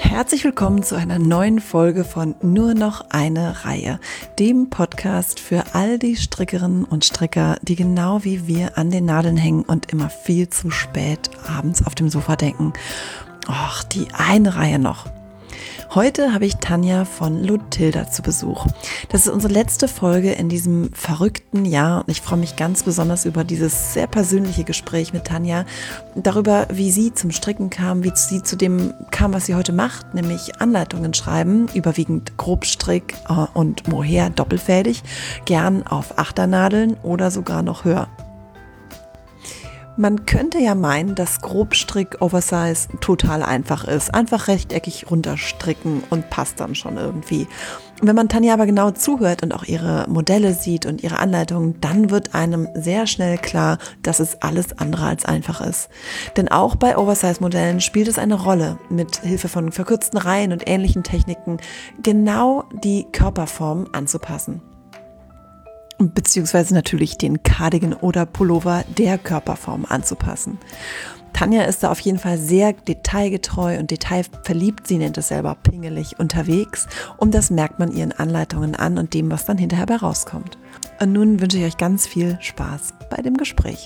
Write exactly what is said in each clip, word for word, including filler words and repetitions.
Herzlich willkommen zu einer neuen Folge von Nur noch eine Reihe, dem Podcast für all die Strickerinnen und Stricker, die genau wie wir an den Nadeln hängen und immer viel zu spät abends auf dem Sofa denken: ach, die eine Reihe noch. Heute habe ich Tanja von Lotilda zu Besuch. Das ist unsere letzte Folge in diesem verrückten Jahr und ich freue mich ganz besonders über dieses sehr persönliche Gespräch mit Tanja, darüber, wie sie zum Stricken kam, wie sie zu dem kam, was sie heute macht, nämlich Anleitungen schreiben, überwiegend Grobstrick und Mohair doppelfädig, gern auf Achternadeln oder sogar noch höher. Man könnte ja meinen, dass Grobstrick Oversize total einfach ist. Einfach rechteckig runterstricken und passt dann schon irgendwie. Wenn man Tanja aber genau zuhört und auch ihre Modelle sieht und ihre Anleitungen, dann wird einem sehr schnell klar, dass es alles andere als einfach ist. Denn auch bei Oversize-Modellen spielt es eine Rolle, mit Hilfe von verkürzten Reihen und ähnlichen Techniken genau die Körperform anzupassen. Beziehungsweise natürlich den Cardigan oder Pullover der Körperform anzupassen. Tanja ist da auf jeden Fall sehr detailgetreu und detailverliebt, sie nennt es selber pingelig, unterwegs, und das merkt man ihren Anleitungen an und dem, was dann hinterher bei rauskommt. Und nun wünsche ich euch ganz viel Spaß bei dem Gespräch.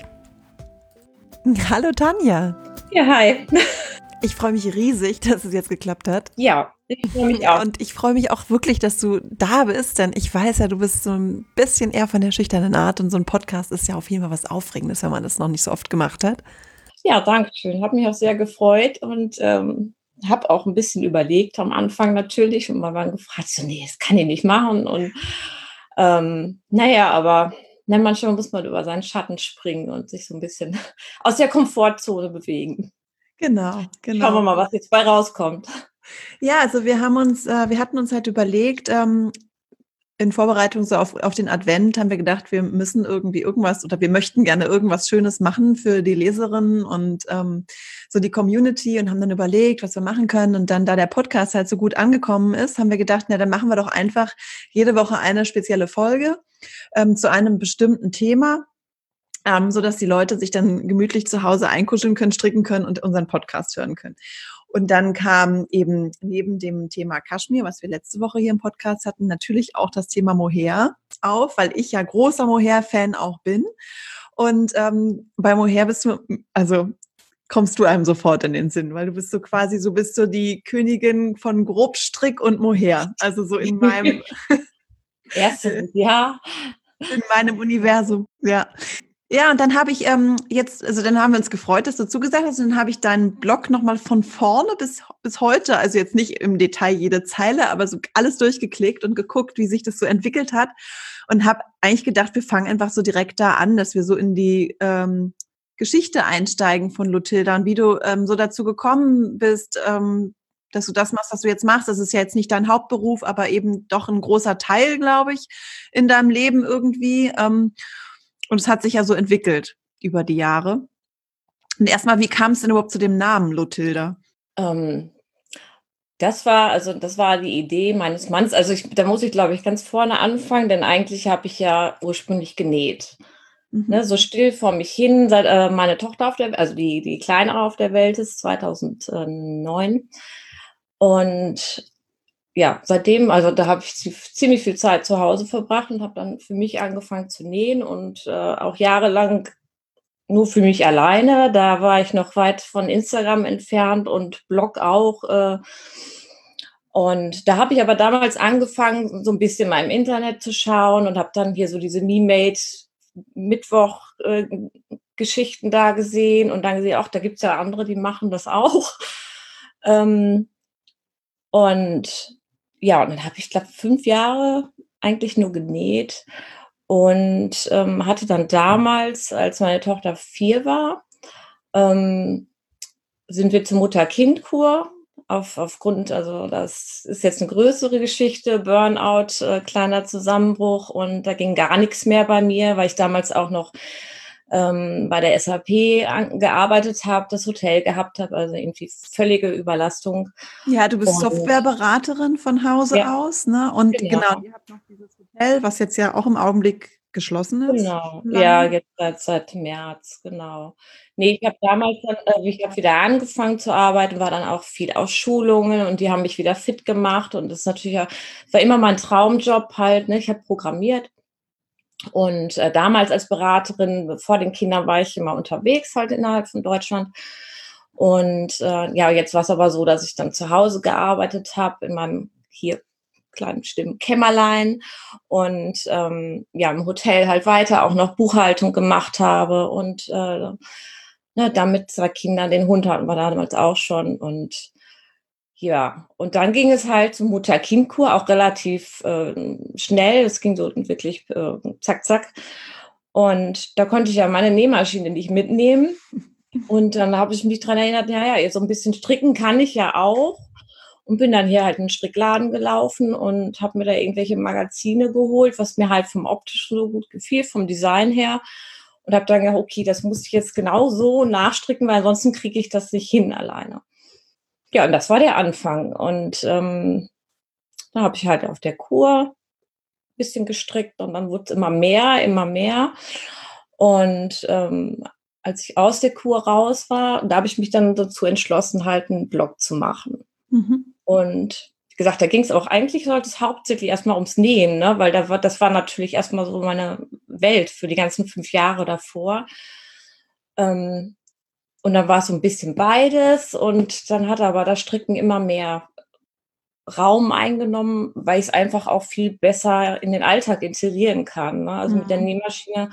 Hallo Tanja! Ja, hi! Ich freue mich riesig, dass es jetzt geklappt hat. Ja, ich freue mich auch. Und ich freue mich auch wirklich, dass du da bist, denn ich weiß ja, du bist so ein bisschen eher von der schüchternen Art und so ein Podcast ist ja auf jeden Fall was Aufregendes, wenn man das noch nicht so oft gemacht hat. Ja, danke schön. Habe mich auch sehr gefreut und ähm, habe auch ein bisschen überlegt am Anfang natürlich und mal waren gefragt, so, nee, das kann ich nicht machen. Und ähm, naja, aber na, manchmal muss man über seinen Schatten springen und sich so ein bisschen aus der Komfortzone bewegen. Genau, genau. Schauen wir mal, was jetzt bei rauskommt. Ja, also wir haben uns, äh, wir hatten uns halt überlegt, ähm, in Vorbereitung so auf, auf den Advent haben wir gedacht, wir müssen irgendwie irgendwas oder wir möchten gerne irgendwas Schönes machen für die Leserinnen und ähm, so die Community und haben dann überlegt, was wir machen können. Und dann, da der Podcast halt so gut angekommen ist, haben wir gedacht, na, dann machen wir doch einfach jede Woche eine spezielle Folge ähm, zu einem bestimmten Thema. Ähm, so dass die Leute sich dann gemütlich zu Hause einkuscheln können, stricken können und unseren Podcast hören können. Und dann kam eben neben dem Thema Kaschmir, was wir letzte Woche hier im Podcast hatten, natürlich auch das Thema Mohair auf, weil ich ja großer Mohair-Fan auch bin. Und ähm, bei Mohair bist du, also kommst du einem sofort in den Sinn, weil du bist so quasi, so bist du die Königin von Grobstrick und Mohair. Also so in meinem Erstes, ja. In meinem Universum, ja. Ja, und dann habe ich ähm, jetzt, also dann haben wir uns gefreut, dass du zugesagt hast, und dann habe ich deinen Blog nochmal von vorne bis, bis heute, also jetzt nicht im Detail jede Zeile, aber so alles durchgeklickt und geguckt, wie sich das so entwickelt hat, und habe eigentlich gedacht, wir fangen einfach so direkt da an, dass wir so in die ähm, Geschichte einsteigen von Lotilda und wie du ähm, so dazu gekommen bist, ähm, dass du das machst, was du jetzt machst. Das ist ja jetzt nicht dein Hauptberuf, aber eben doch ein großer Teil, glaube ich, in deinem Leben irgendwie. Ähm, Und es hat sich ja so entwickelt über die Jahre. Und erstmal, wie kam es denn überhaupt zu dem Namen Lotilda? Ähm, das war, also das war die Idee meines Mannes. Also ich, da muss ich, glaube ich, ganz vorne anfangen, denn eigentlich habe ich ja ursprünglich genäht. Mhm. Ne, so still vor mich hin, seit äh, meine Tochter auf der, also die, die Kleinere auf der Welt ist, zweitausendneun. Und ja, seitdem, also da habe ich ziemlich viel Zeit zu Hause verbracht und habe dann für mich angefangen zu nähen und äh, auch jahrelang nur für mich alleine. Da war ich noch weit von Instagram entfernt und Blog auch. Äh, und da habe ich aber damals angefangen, so ein bisschen mal im Internet zu schauen und habe dann hier so diese Me-Made Mittwoch äh, Geschichten da gesehen und dann gesehen, ach, da gibt es ja andere, die machen das auch. Ähm, und ja, und dann habe ich, glaube fünf Jahre eigentlich nur genäht und ähm, hatte dann damals, als meine Tochter vier war, ähm, sind wir zur Mutter-Kind-Kur auf, aufgrund, also das ist jetzt eine größere Geschichte, Burnout, äh, kleiner Zusammenbruch, und da ging gar nichts mehr bei mir, weil ich damals auch noch ähm, bei der S A P an, gearbeitet habe, das Hotel gehabt habe, also irgendwie völlige Überlastung. Ja, du bist Und Softwareberaterin von Hause ja, aus, ne? Und genau. genau, ihr habt noch dieses Hotel, was jetzt ja auch im Augenblick geschlossen ist? Genau, ja, Lang? jetzt seit seit März, genau. Ne, ich habe damals dann äh, ich habe wieder angefangen zu arbeiten, war dann auch viel auf Schulungen und die haben mich wieder fit gemacht und das ist natürlich auch war immer mein Traumjob halt, ne? Ich habe programmiert und, äh, damals als Beraterin vor den Kindern war ich immer unterwegs halt innerhalb von Deutschland. Und, äh, ja, jetzt war's aber so, dass ich dann zu Hause gearbeitet habe in meinem hier kleinen stillen Kämmerlein und, ähm, ja, im Hotel halt weiter auch noch Buchhaltung gemacht habe und, äh, ne, dann mit zwei Kindern, den Hund hatten wir damals auch schon und ja, und dann ging es halt zur Mutter-Kind-Kur, auch relativ, ähm, schnell. Es ging so wirklich, äh, zack, zack. Und da konnte ich ja meine Nähmaschine nicht mitnehmen. Und dann habe ich mich dran erinnert, ja, ja, jetzt so ein bisschen stricken kann ich ja auch und bin dann hier halt in 'n Strickladen gelaufen und habe mir da irgendwelche Magazine geholt, was mir halt vom Optischen so gut gefiel, vom Design her und habe dann gedacht: „Okay, das muss ich jetzt genau so nachstricken, weil ansonsten kriege ich das nicht hin alleine." Ja, und das war der Anfang. Und, ähm, da habe ich halt auf der Kur bisschen gestrickt und dann wurd's immer mehr, immer mehr. Und, ähm, als ich aus der Kur raus war, da habe ich mich dann dazu entschlossen, halt 'n Blog zu machen. Mhm. Und wie gesagt, da ging's auch eigentlich sollte es hauptsächlich erst mal ums Nähen, ne, weil da war das war natürlich erst mal so meine Welt für die ganzen fünf Jahre davor. Ähm, und dann war's so 'n bisschen beides und dann hat aber das Stricken immer mehr Raum eingenommen, weil ich's einfach auch viel besser in den Alltag integrieren kann, ne? Also, mit der Mhm. Nähmaschine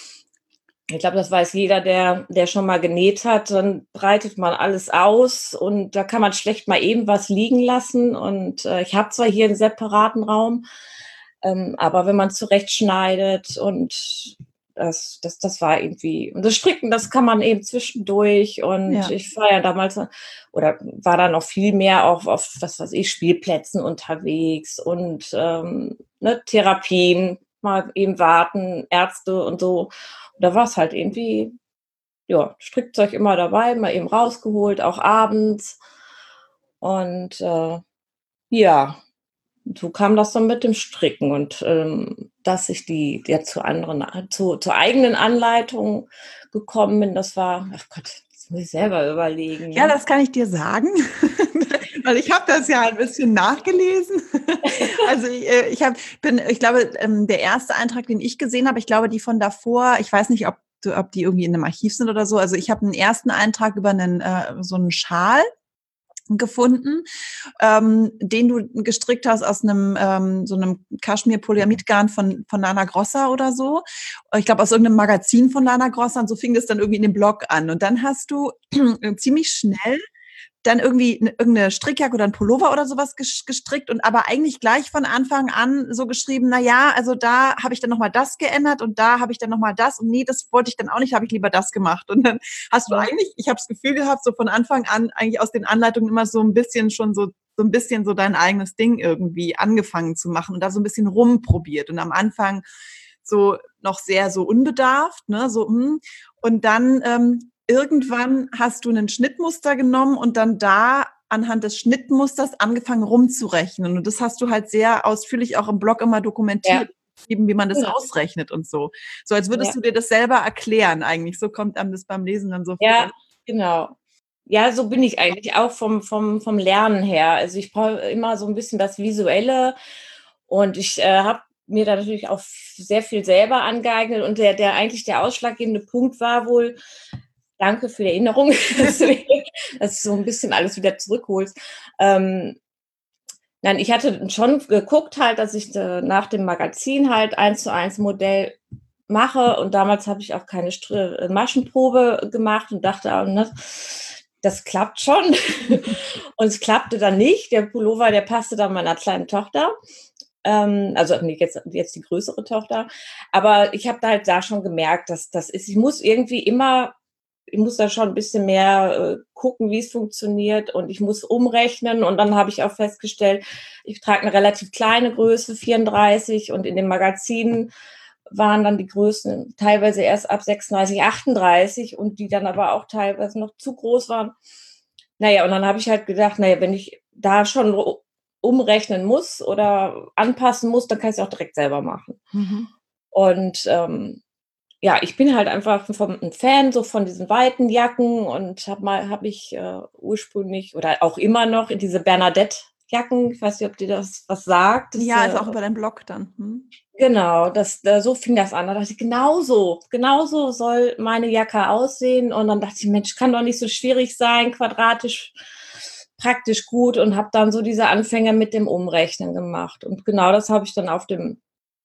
ich glaube, das weiß jeder, der der schon mal genäht hat, dann breitet man alles aus und da kann man schlecht mal eben was liegen lassen und, äh, ich habe zwar hier 'n separaten Raum, ähm, aber wenn man zurechtschneidet und das das das war irgendwie und das Stricken, das kann man eben zwischendurch und Ja. ich war ja damals oder war da noch viel mehr auf auf, was weiß ich, Spielplätzen unterwegs und, ähm, ne, Therapien, mal eben warten, Ärzte und so. Und da war's halt irgendwie, ja, Strickzeug immer dabei, mal eben rausgeholt, auch abends. Und, äh, ja, und so kam das dann mit dem Stricken und, ähm, dass ich die ja zu anderen a zu zur eigenen Anleitung gekommen bin, das war ach Gott, jetzt muss ich selber überlegen, Ja, ne? das kann ich dir sagen, weil ich habe das ja ein bisschen nachgelesen. Also, i äh, ich habe bin ich glaube, ähm, der erste Eintrag, den ich gesehen habe ich glaube, die von davor ich weiß nicht, ob du ob die irgendwie in 'nem Archiv sind oder so. Also, ich habe 'n ersten Eintrag über 'nen äh, so 'n Schal gefunden, ähm, den du gestrickt hast aus 'nem, ähm so 'nem Kaschmir-Polyamid-Garn von von Lana Grossa oder so. Ich glaube, aus irgend 'nem Magazin von Lana Grossa und so fing das dann irgendwie in dem Blog an. Und dann hast du ziemlich schnell dann irgendwie 'ne irgend 'ne Strickjacke oder 'n Pullover oder so was gesch gestrickt und aber eigentlich gleich von Anfang an so geschrieben: „Na ja, also da habe ich dann noch mal das geändert und da habe ich dann noch mal das und ne, das wollte ich dann auch nicht, habe ich lieber das gemacht." Und dann hast du Ja. eigentlich ich habe das Gefühl gehabt, so von Anfang an eigentlich aus den Anleitungen immer so 'n bisschen schon so so 'n bisschen so dein eigenes Ding irgendwie angefangen zu machen und da so 'n bisschen rumprobiert und am Anfang so noch sehr so unbedarft, ne, so, hm. Und dann, ähm, irgendwann hast du 'nen Schnittmuster genommen und dann da anhand des Schnittmusters angefangen rumzurechnen. Und das hast du halt sehr ausführlich auch im Blog immer Ja. dokumentiert, eben wie man das Genau. ausrechnet und so. So als würdest Ja. du dir das selber erklären eigentlich. So kommt einem das beim Lesen dann so vor. Ja, genau. Ja, so bin ich eigentlich auch vom vom vom Lernen her. Also, ich brauche immer so 'n bisschen das Visuelle und ich, äh, habe mir da natürlich auch v sehr viel selber angeeignet und der der eigentlich der ausschlaggebende Punkt war wohl danke für die Erinnerung, dass du dass du so 'n bisschen alles wieder zurückholst. Ähm, nein, ich hatte schon geguckt halt, dass ich da nach dem Magazin halt Eins-zu-eins Modell mache und damals habe ich auch keine Str äh, Maschenprobe gemacht und dachte auch, ne, das klappt schon. Und es klappte dann nicht. Der Pullover, der passte dann meiner kleinen Tochter. Ähm, also, ne, jetzt jetzt die größere Tochter. Aber ich habe da halt da schon gemerkt, dass das ist ich muss irgendwie immer ich muss da schon 'n bisschen mehr, äh, gucken, wie's funktioniert und ich muss umrechnen und dann habe ich auch festgestellt, ich trage 'ne relativ kleine Größe, vierunddreißig und in den Magazinen waren dann die Größen teilweise erst ab sechsunddreißig, achtunddreißig und die dann aber auch teilweise noch zu groß waren. Na ja, und dann habe ich halt gedacht: „Na ja, wenn ich da schon u umrechnen muss oder anpassen muss, dann kann ich's auch direkt selber machen." Mhm. Und ähm, ja, ich bin halt einfach vom, ein Fan so von diesen weiten Jacken und habe mal, habe ich äh, ursprünglich oder auch immer noch diese Bernadette-Jacken. Ich weiß nicht, ob dir das was sagt. Das, Ja, also äh, auch über deinen Blog dann. Hm? genau, das, äh, so fing das an. Da dachte ich, genau so, genau so soll meine Jacke aussehen. Und dann dachte ich, Mensch, kann doch nicht so schwierig sein, quadratisch, praktisch gut. Und habe dann so diese Anfänge mit dem Umrechnen gemacht. Und genau das habe ich dann auf dem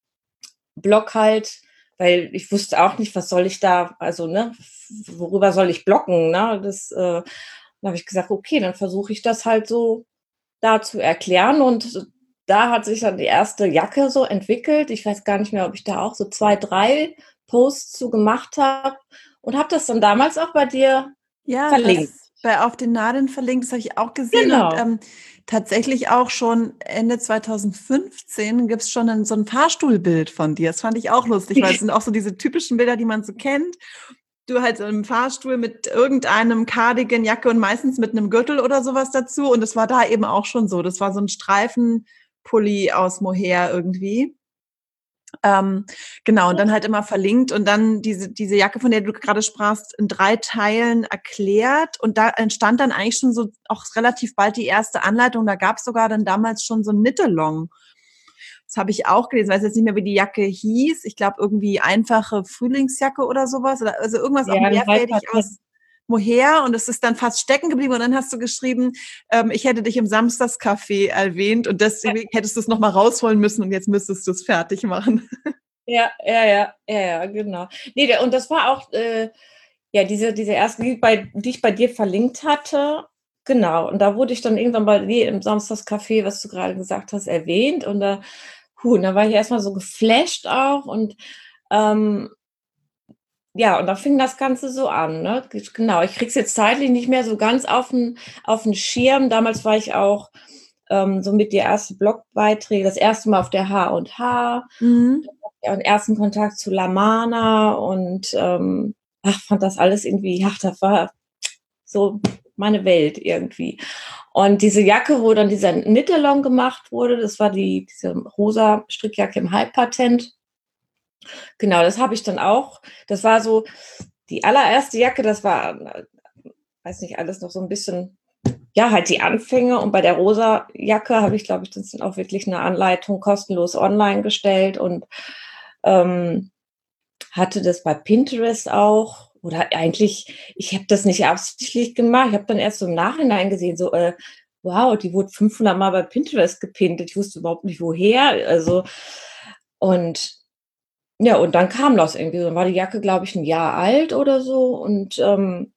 Blog halt, weil ich wusste auch nicht, was soll ich da, also, ne, worüber soll ich bloggen, ne? Das, äh, dann habe ich gesagt, okay, dann versuche ich das halt so da zu erklären. Und da hat sich dann die erste Jacke so entwickelt. Ich weiß gar nicht mehr, ob ich da auch so zwei, drei Posts zu gemacht habe und habe das dann damals auch bei dir Ja, du verlinkt. hast bei Auf den Nadeln verlinkt, das habe ich auch gesehen. Und Genau. ähm, tatsächlich auch schon Ende zwanzig fünfzehn gibt es schon ein, so ein Fahrstuhlbild von dir. Das fand ich auch lustig, weil es sind auch so diese typischen Bilder, die man so kennt. Du halt so im Fahrstuhl mit irgendeinem Cardigan, Jacke und meistens mit einem Gürtel oder sowas dazu. Und das war da eben auch schon so. Das war so ein Streifenpulli aus Mohair irgendwie. Ähm, genau, und dann halt immer verlinkt und dann diese, diese Jacke, von der du gerade sprachst, in drei Teilen erklärt. Und da entstand dann eigentlich schon so auch relativ bald die erste Anleitung. Da gab es sogar dann damals schon so ein Knit-Along. Das habe ich auch gelesen, weiß jetzt nicht mehr, wie die Jacke hieß. Ich glaube, irgendwie einfache Frühlingsjacke oder sowas. Oder also irgendwas auch Ja, ein mehrfädig Halbpatent. aus Mohair. Und es ist dann fast stecken geblieben. Und dann hast du geschrieben, ähm, ich hätte dich im Samstagscafé erwähnt und deswegen hättest du es nochmal rausholen müssen und jetzt müsstest du es fertig machen. Ja, ja, ja, ja, ja, genau. Nee, der, und das war auch, äh, ja, diese, diese erste, die, bei, die ich bei dir verlinkt hatte, genau. Und da wurde ich dann irgendwann bei dir im Samstagscafé, was du gerade gesagt hast, erwähnt. Und da, huh, und da war ich erstmal so geflasht auch. Und ähm, ja, und da fing das Ganze so an, ne? Genau, ich krieg's jetzt zeitlich nicht mehr so ganz auf den, auf den Schirm. Damals war ich auch ähm, so mit die erste Blogbeiträge, das erste Mal auf der H und H. Mhm. Ja, und ersten Kontakt zu Lamana und ähm, ach, fand das alles irgendwie, ach, das war so meine Welt irgendwie. Und diese Jacke, wo dann dieser Knit-Along gemacht wurde, das war die, diese rosa Strickjacke im Halbpatent. Genau, das habe ich dann auch. Das war so die allererste Jacke, das war, äh, weiß nicht, alles noch so ein bisschen, ja, halt die Anfänge. Und bei der rosa Jacke habe ich, glaube ich, das sind auch wirklich eine Anleitung kostenlos online gestellt und ähm, hatte das bei Pinterest auch. Oder eigentlich, ich habe das nicht absichtlich gemacht. Ich habe dann erst so im Nachhinein gesehen, so, äh, wow, die wurde fünfhundert Mal bei Pinterest gepinnt. Ich wusste überhaupt nicht, woher. Also, und ja, und dann kam das irgendwie so. Dann war die Jacke, glaube ich, ein Jahr alt oder so. Und ähm,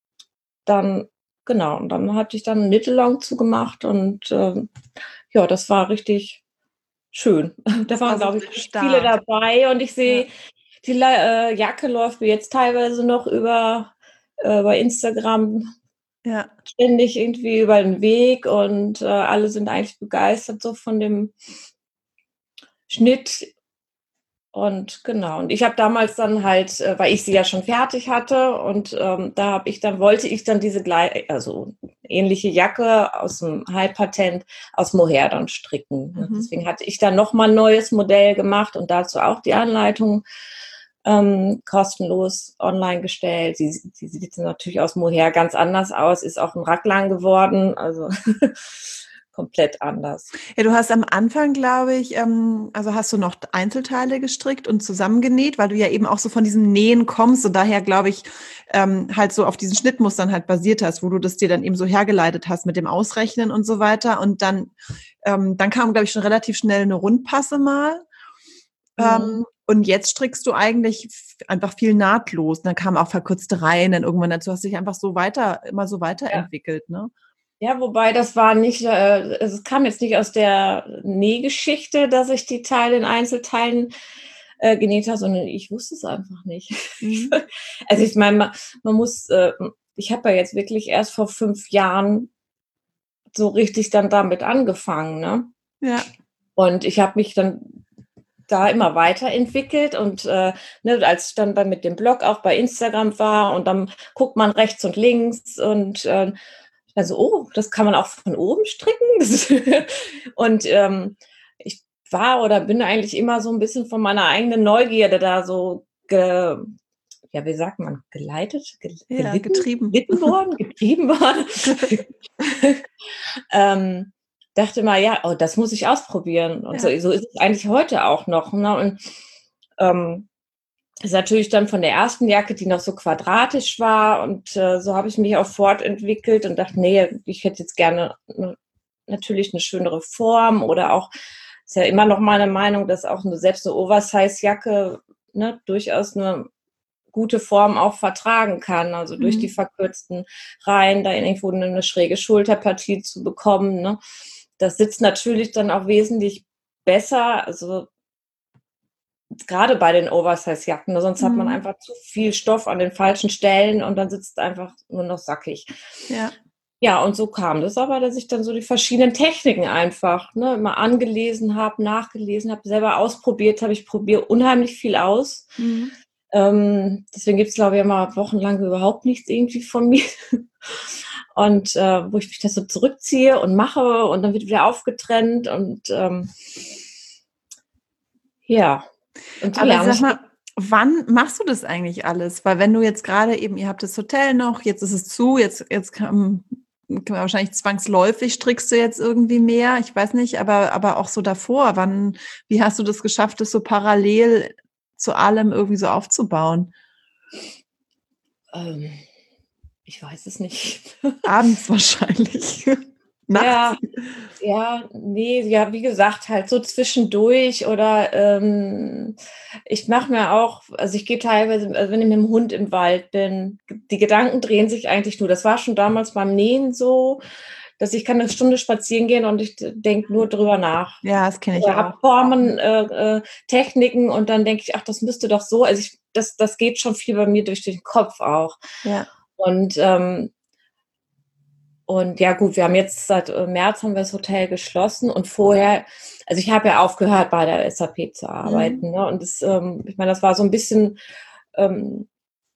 dann, genau, und dann hatte ich dann einen Knit-Along zugemacht. Und ähm, ja, das war richtig schön. Da Das war waren, so glaube ich, der viele Start. dabei. Und ich Ja. sehe, die La äh, Jacke läuft mir jetzt teilweise noch über äh, bei Instagram Ja. ständig irgendwie über den Weg und äh, alle sind eigentlich begeistert so von dem Schnitt. Und genau, und ich habe damals dann halt, äh, weil ich sie ja schon fertig hatte und ähm, da habe ich dann, wollte ich dann diese gleich, also ähnliche Jacke aus dem Halbpatent aus Mohair dann stricken. Ja, Mhm. deswegen hatte ich dann nochmal ein neues Modell gemacht und dazu auch die Anleitung ähm, kostenlos online gestellt. Sie, sie sieht natürlich aus Mohair ganz anders aus, ist auch ein Raglan geworden, also komplett anders. Ja, du hast am Anfang, glaube ich, ähm, also hast du noch Einzelteile gestrickt und zusammengenäht, weil du ja eben auch so von diesem Nähen kommst und daher, glaube ich, ähm, halt so auf diesen Schnittmustern halt basiert hast, wo du das dir dann eben so hergeleitet hast mit dem Ausrechnen und so weiter. Und dann, ähm, dann kam, glaube ich, schon relativ schnell eine Rundpasse mal. Mhm. Ähm, und jetzt strickst du eigentlich f- einfach viel nahtlos. Dann kamen auch verkürzte Reihen, dann irgendwann dazu hast du dich einfach so weiter, immer so Ja. weiterentwickelt, ne? Ja, wobei das war nicht, äh, es kam jetzt nicht aus der Nähgeschichte, dass ich die Teile in Einzelteilen äh, genäht habe, sondern ich wusste es einfach nicht. Mhm. Also ich meine, man, man muss, äh, ich habe ja jetzt wirklich erst vor fünf Jahren so richtig dann damit angefangen, ne? Ja. Und ich habe mich dann da immer weiterentwickelt und äh, ne, als ich dann bei, mit dem Blog auch bei Instagram war und dann guckt man rechts und links und äh, also, oh, das kann man auch von oben stricken. Und ähm, ich war oder bin eigentlich immer so ein bisschen von meiner eigenen Neugierde da so ge ja, wie sagt man, geleitet, gel Ja, gelitten getrieben. gelitten worden, getrieben worden. Ähm, dachte mal: „Ja, oh, das muss ich ausprobieren." Und so Ja. so ist es eigentlich heute auch noch, ne? Und, ähm, ist natürlich dann von der ersten Jacke, die noch so quadratisch war und, äh, so habe ich mich auch fortentwickelt und dachte: „Ne, ich hätte jetzt gerne 'ne natürlich 'ne schönere Form" oder auch ist ja immer noch meine Meinung, dass auch 'ne selbst 'ne Oversize-Jacke, ne, durchaus 'ne gute Form auch vertragen kann, also durch die Mhm. verkürzten Reihen da irgendwo 'ne 'ne schräge Schulterpartie zu bekommen, ne? Das sitzt natürlich dann auch wesentlich besser, also grade bei den Oversize-Jacken, ne, sonst hat man Mhm. einfach zu viel Stoff an den falschen Stellen und dann sitzt einfach nur noch sackig. Ja. Ja, und so kam das aber, dass ich dann so die verschiedenen Techniken einfach, ne, mal angelesen habe, nachgelesen habe, selber ausprobiert habe. Ich probiere unheimlich viel aus. Mhm. Ähm, deswegen gibt's, glaube ich, immer wochenlang überhaupt nichts irgendwie von mir. Und, äh, wo ich mich da so zurückziehe und mache und dann wird wieder aufgetrennt und, ähm ja, und so Aber lerne sag ich. mal, wann machst du das eigentlich alles? Weil wenn du jetzt gerade eben ihr habt das Hotel noch, jetzt ist es zu, jetzt jetzt kam kann man wahrscheinlich zwangsläufig strickst du jetzt irgendwie mehr, ich weiß nicht, aber aber auch so davor, wann wie hast du das geschafft, das so parallel zu allem irgendwie so aufzubauen? Ähm, ich weiß es nicht. Abends wahrscheinlich. Nachts? Ja, ja, ne, ja, wie gesagt, halt so zwischendurch oder, ähm, ich mache mir auch also, ich gehe teilweise also, wenn ich mit dem Hund im Wald bin, die Gedanken drehen sich eigentlich nur das war schon damals beim Nähen so, dass ich kann 'ne Stunde spazieren gehen und ich d denke nur drüber nach. Ja, das kenne ich Oder habe auch. Formen, äh, äh, Techniken und dann denke ich: „Ach, das müsste doch so" also, ich das das geht schon viel bei mir durch den Kopf auch. Ja. Und, ähm und ja gut, wir haben jetzt seit, äh, März haben wir das Hotel geschlossen und vorher also, ich habe ja aufgehört, bei der S A P zu Mhm. arbeiten, ne? Und das, ähm ich meine, das war so 'n bisschen, ähm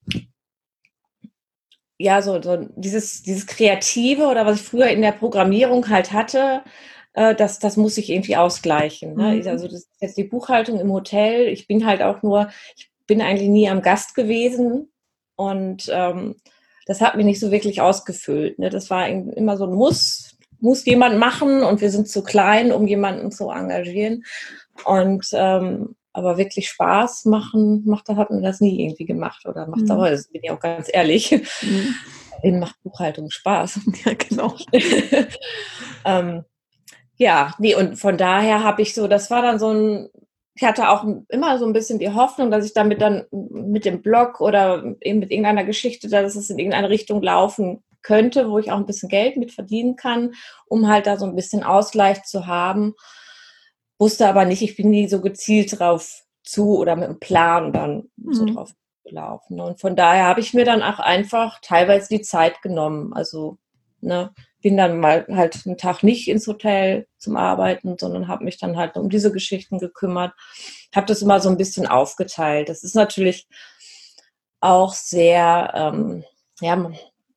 ja, so so dieses dieses Kreative oder was ich früher in der Programmierung halt hatte, äh, das das muss ich irgendwie ausgleichen, ne? Ich Mhm. also, das ist jetzt die Buchhaltung im Hotel. Ich bin halt auch nur ich bin eigentlich nie am Gast gewesen und, ähm, das hat mich nicht so wirklich ausgefüllt, ne? Das war im immer so 'n Muss muss jemand machen und wir sind zu klein, um jemanden zu engagieren. Und, ähm aber wirklich Spaß machen macht hat mir das nie irgendwie gemacht oder macht's auch Mhm. heute, bin ich auch ganz ehrlich. Mhm. Wem macht Buchhaltung Spaß? Ja, genau. Ähm, ja, ne, und von daher habe ich so das war dann so 'n ich hatte auch immer so 'n bisschen die Hoffnung, dass ich damit dann m mit dem Blog oder eben mit irgendeiner Geschichte, dass es in irgendeine Richtung laufen könnte, wo ich auch 'n bisschen Geld mit verdienen kann, um halt da so 'n bisschen Ausgleich zu haben. Wusste aber nicht ich bin nie so gezielt drauf zu oder mit 'm Plan dann so Mhm. drauf gelaufen, ne? Und von daher habe ich mir dann auch einfach teilweise die Zeit genommen. Also, ne, bin dann mal halt 'n Tag nicht ins Hotel zum Arbeiten, sondern habe mich dann halt um diese Geschichten gekümmert. Habe das immer so 'n bisschen aufgeteilt. Das ist natürlich auch sehr, ähm, ja, m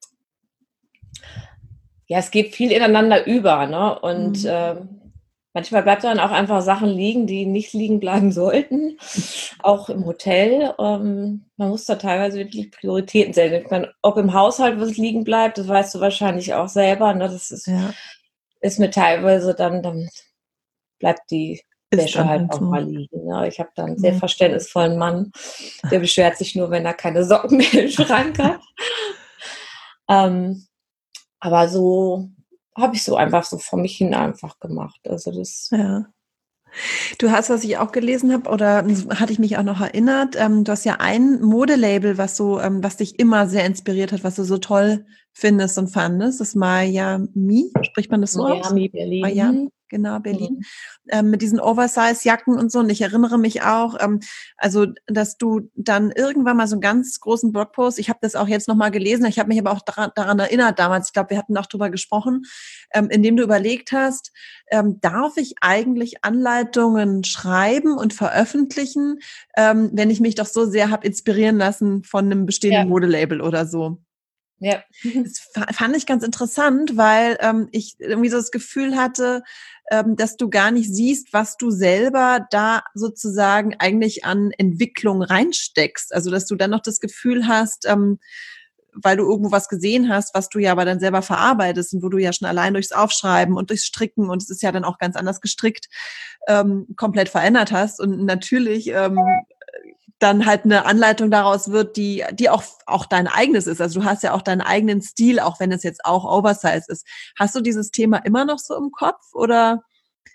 ja, es geht viel ineinander über, ne? Und, Mhm. ähm, manchmal bleibt dann auch einfach Sachen liegen, die nicht liegen bleiben sollten, auch im Hotel. Ähm, man muss da teilweise wirklich Prioritäten setzen. Ich meine, ob im Haushalt was liegen bleibt, das weißt du wahrscheinlich auch selber, ne? Das ist Ja, ist mir teilweise dann dann bleibt die ist Wäsche dann halt halt auch so. mal liegen, ne? Ich habe da 'n sehr Mhm. verständnisvollen Mann, der beschwert sich nur, wenn er keine Socken mehr im Schrank hat. Ähm, aber so habe ich so einfach so vor mich hin einfach gemacht. Also, das Ja. Du hast, was ich auch gelesen habe oder hatte ich mich auch noch erinnert, ähm, du hast ja ein Modelabel, was so ähm, was dich immer sehr inspiriert hat, was du so toll findest und fandest, das Miami, spricht man das so aus? Miami, Berlin, Miami, mhm. genau, Berlin, Mhm. ähm, mit diesen Oversize-Jacken und so. Und ich erinnere mich auch, ähm, also, dass du dann irgendwann mal so 'n ganz großen Blogpost ich habe das auch jetzt noch mal gelesen, ich habe mich aber auch dara daran erinnert damals, ich glaube, wir hatten auch drüber gesprochen, ähm, in dem du überlegt hast, ähm: „Darf ich eigentlich Anleitungen schreiben und veröffentlichen, ähm, wenn ich mich doch so sehr habe inspirieren lassen von 'nem bestehenden Ja. Modelabel oder so?“ Ja. Das fand ich ganz interessant, weil ähm, ich irgendwie so das Gefühl hatte, ähm, dass du gar nicht siehst, was du selber da sozusagen eigentlich an Entwicklung reinsteckst. Also dass du dann noch das Gefühl hast, ähm, weil du irgendwo was gesehen hast, was du ja aber dann selber verarbeitest und wo du ja schon allein durchs Aufschreiben und durchs Stricken, und es ist ja dann auch ganz anders gestrickt, ähm, komplett verändert hast. Und natürlich ähm, dann halt eine Anleitung daraus wird, die, die auch, auch dein eigenes ist. Also du hast ja auch deinen eigenen Stil, auch wenn es jetzt auch Oversize ist. Hast du dieses Thema immer noch so im Kopf oder?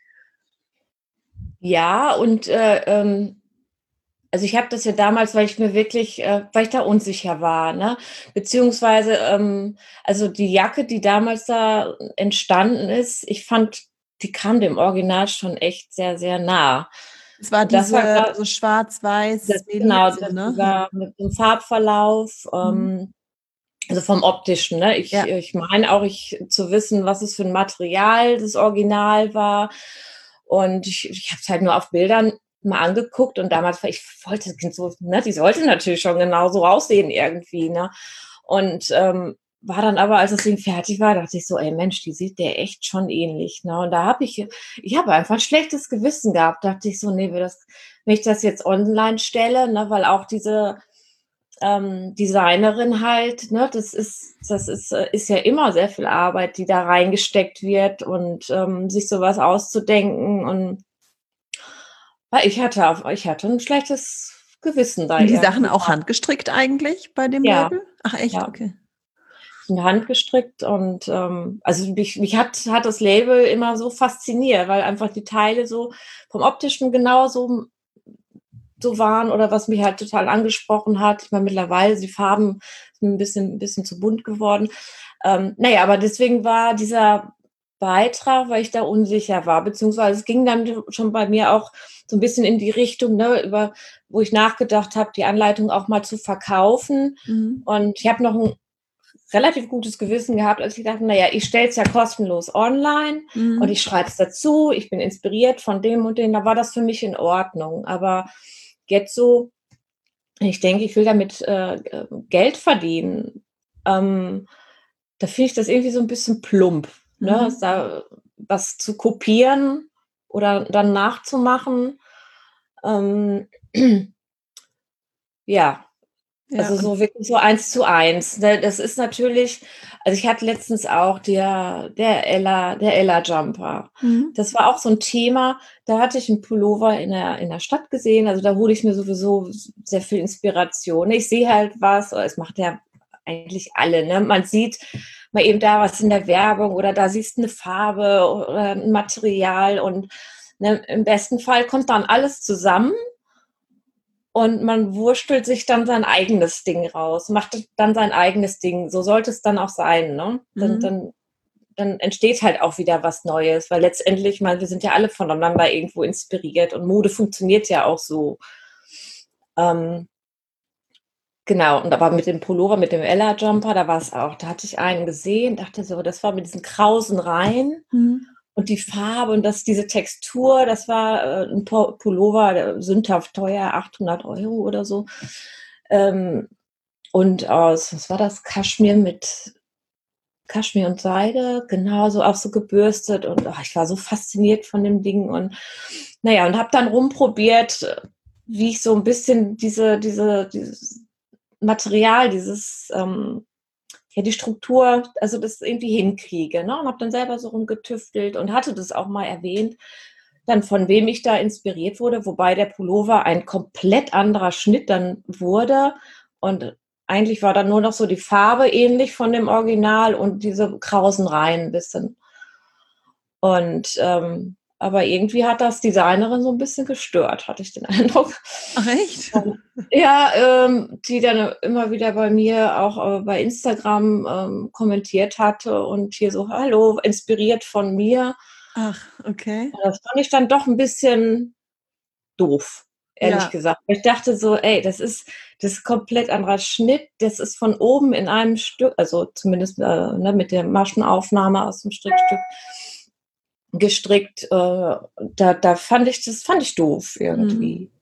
Ja, und äh, ähm, also ich habe das ja damals, weil ich mir wirklich, äh, weil ich da unsicher war, ne? Beziehungsweise, ähm, also die Jacke, die damals da entstanden ist, ich fand, die kam dem Original schon echt sehr, sehr nah. Es war Und das war diese gra- so das, schwarz-weiß genau, Meliese, das ne? Ja. war mit dem Farbverlauf, Mhm. ähm, also vom optischen, ne? Ich, Ja. ich meine auch ich zu wissen, was es für ein Material das Original war. Und ich, ich habe es halt nur auf Bildern mal angeguckt und damals war ich wollte das Kind so, ne, die sollte natürlich schon genauso aussehen irgendwie, ne? Und ähm, war dann aber, als das Ding fertig war, dachte ich so, ey Mensch, die sieht der echt schon ähnlich, ne? Und da habe ich, ich habe einfach ein schlechtes Gewissen gehabt, dachte ich so, nee, wenn das, wenn ich das jetzt online stelle, ne, weil auch diese ähm, Designerin halt, ne, das ist, das ist, äh, ist ja immer sehr viel Arbeit, die da reingesteckt wird und ähm, sich sowas auszudenken. Und weil ich hatte, auf, ich hatte ein schlechtes Gewissen da Sind die Sachen irgendwie. auch handgestrickt eigentlich bei dem Ja, Label? Ach echt, ja, okay. in Hand gestrickt und ähm, also mich, mich hat, hat das Label immer so fasziniert, weil einfach die Teile so vom Optischen genauso so waren oder was mich halt total angesprochen hat. Ich meine, mittlerweile die Farben sind ein bisschen, ein bisschen zu bunt geworden. Ähm, naja, aber deswegen war dieser Beitrag, weil ich da unsicher war, beziehungsweise es ging dann schon bei mir auch so ein bisschen in die Richtung, ne, über, wo ich nachgedacht habe, die Anleitung auch mal zu verkaufen. Mhm. Und ich habe noch ein relativ gutes Gewissen gehabt, als ich dachte, naja, ich stelle es ja kostenlos online und Mhm. ich schreibe es dazu, ich bin inspiriert von dem und dem, da war das für mich in Ordnung. Aber jetzt so, ich denke, ich will damit äh, Geld verdienen. Ähm, da finde ich das irgendwie so ein bisschen plump, ne? Mhm. Da was zu kopieren oder dann nachzumachen. Ähm, ja, Ja, also und so wirklich so eins zu eins. Ne? Das ist natürlich, also ich hatte letztens auch der, der Ella, der Ella Jumper. mhm. Das war auch so ein Thema. Da hatte ich einen Pullover in der, in der Stadt gesehen. Also da hole ich mir sowieso sehr viel Inspiration. Ich sehe halt was, oder es macht ja eigentlich alle. Ne? Man sieht mal eben da was in der Werbung oder da siehst du eine Farbe oder ein Material und ne, im besten Fall kommt dann alles zusammen und man wurstelt sich dann sein eigenes Ding raus, macht dann sein eigenes Ding. So sollte es dann auch sein, ne? Dann, Mhm. dann, dann entsteht halt auch wieder was Neues, weil letztendlich, ich meine, wir sind ja alle voneinander irgendwo inspiriert und Mode funktioniert ja auch so. Ähm, genau, und aber mit dem Pullover, mit dem Ella Jumper, da war es auch, da hatte ich einen gesehen, dachte so, das war mit diesen krausen Reihen. Mhm. Und die Farbe und das, diese Textur, das war äh, ein Pullover, der sündhaft teuer, achthundert Euro oder so. Ähm, und aus, was war das? Kaschmir mit Kaschmir und Seide, genauso auch so gebürstet. Und oh, ich war so fasziniert von dem Ding. Und naja, und habe dann rumprobiert, wie ich so ein bisschen diese, diese, dieses Material, dieses ähm, ja, die Struktur, also das irgendwie hinkriege. Ne? Und habe dann selber so rumgetüftelt und hatte das auch mal erwähnt, dann von wem ich da inspiriert wurde, wobei der Pullover ein komplett anderer Schnitt dann wurde. Und eigentlich war dann nur noch so die Farbe ähnlich von dem Original und diese krausen Reihen ein bisschen. Und ähm, aber irgendwie hat das Designerin so ein bisschen gestört, hatte ich den Eindruck. Ach echt? Ja, ähm, die dann immer wieder bei mir auch äh, bei Instagram ähm, kommentiert hatte und hier so, hallo, inspiriert von mir. Ach, okay. Das fand ich dann doch ein bisschen doof, ehrlich Ja. gesagt. Ich dachte so, ey, das ist, das ist komplett anderer Schnitt. Das ist von oben in einem Stück, also zumindest äh, ne, mit der Maschenaufnahme aus dem Strickstück gestrickt. Äh, da, da fand ich, das fand ich doof Mhm. irgendwie.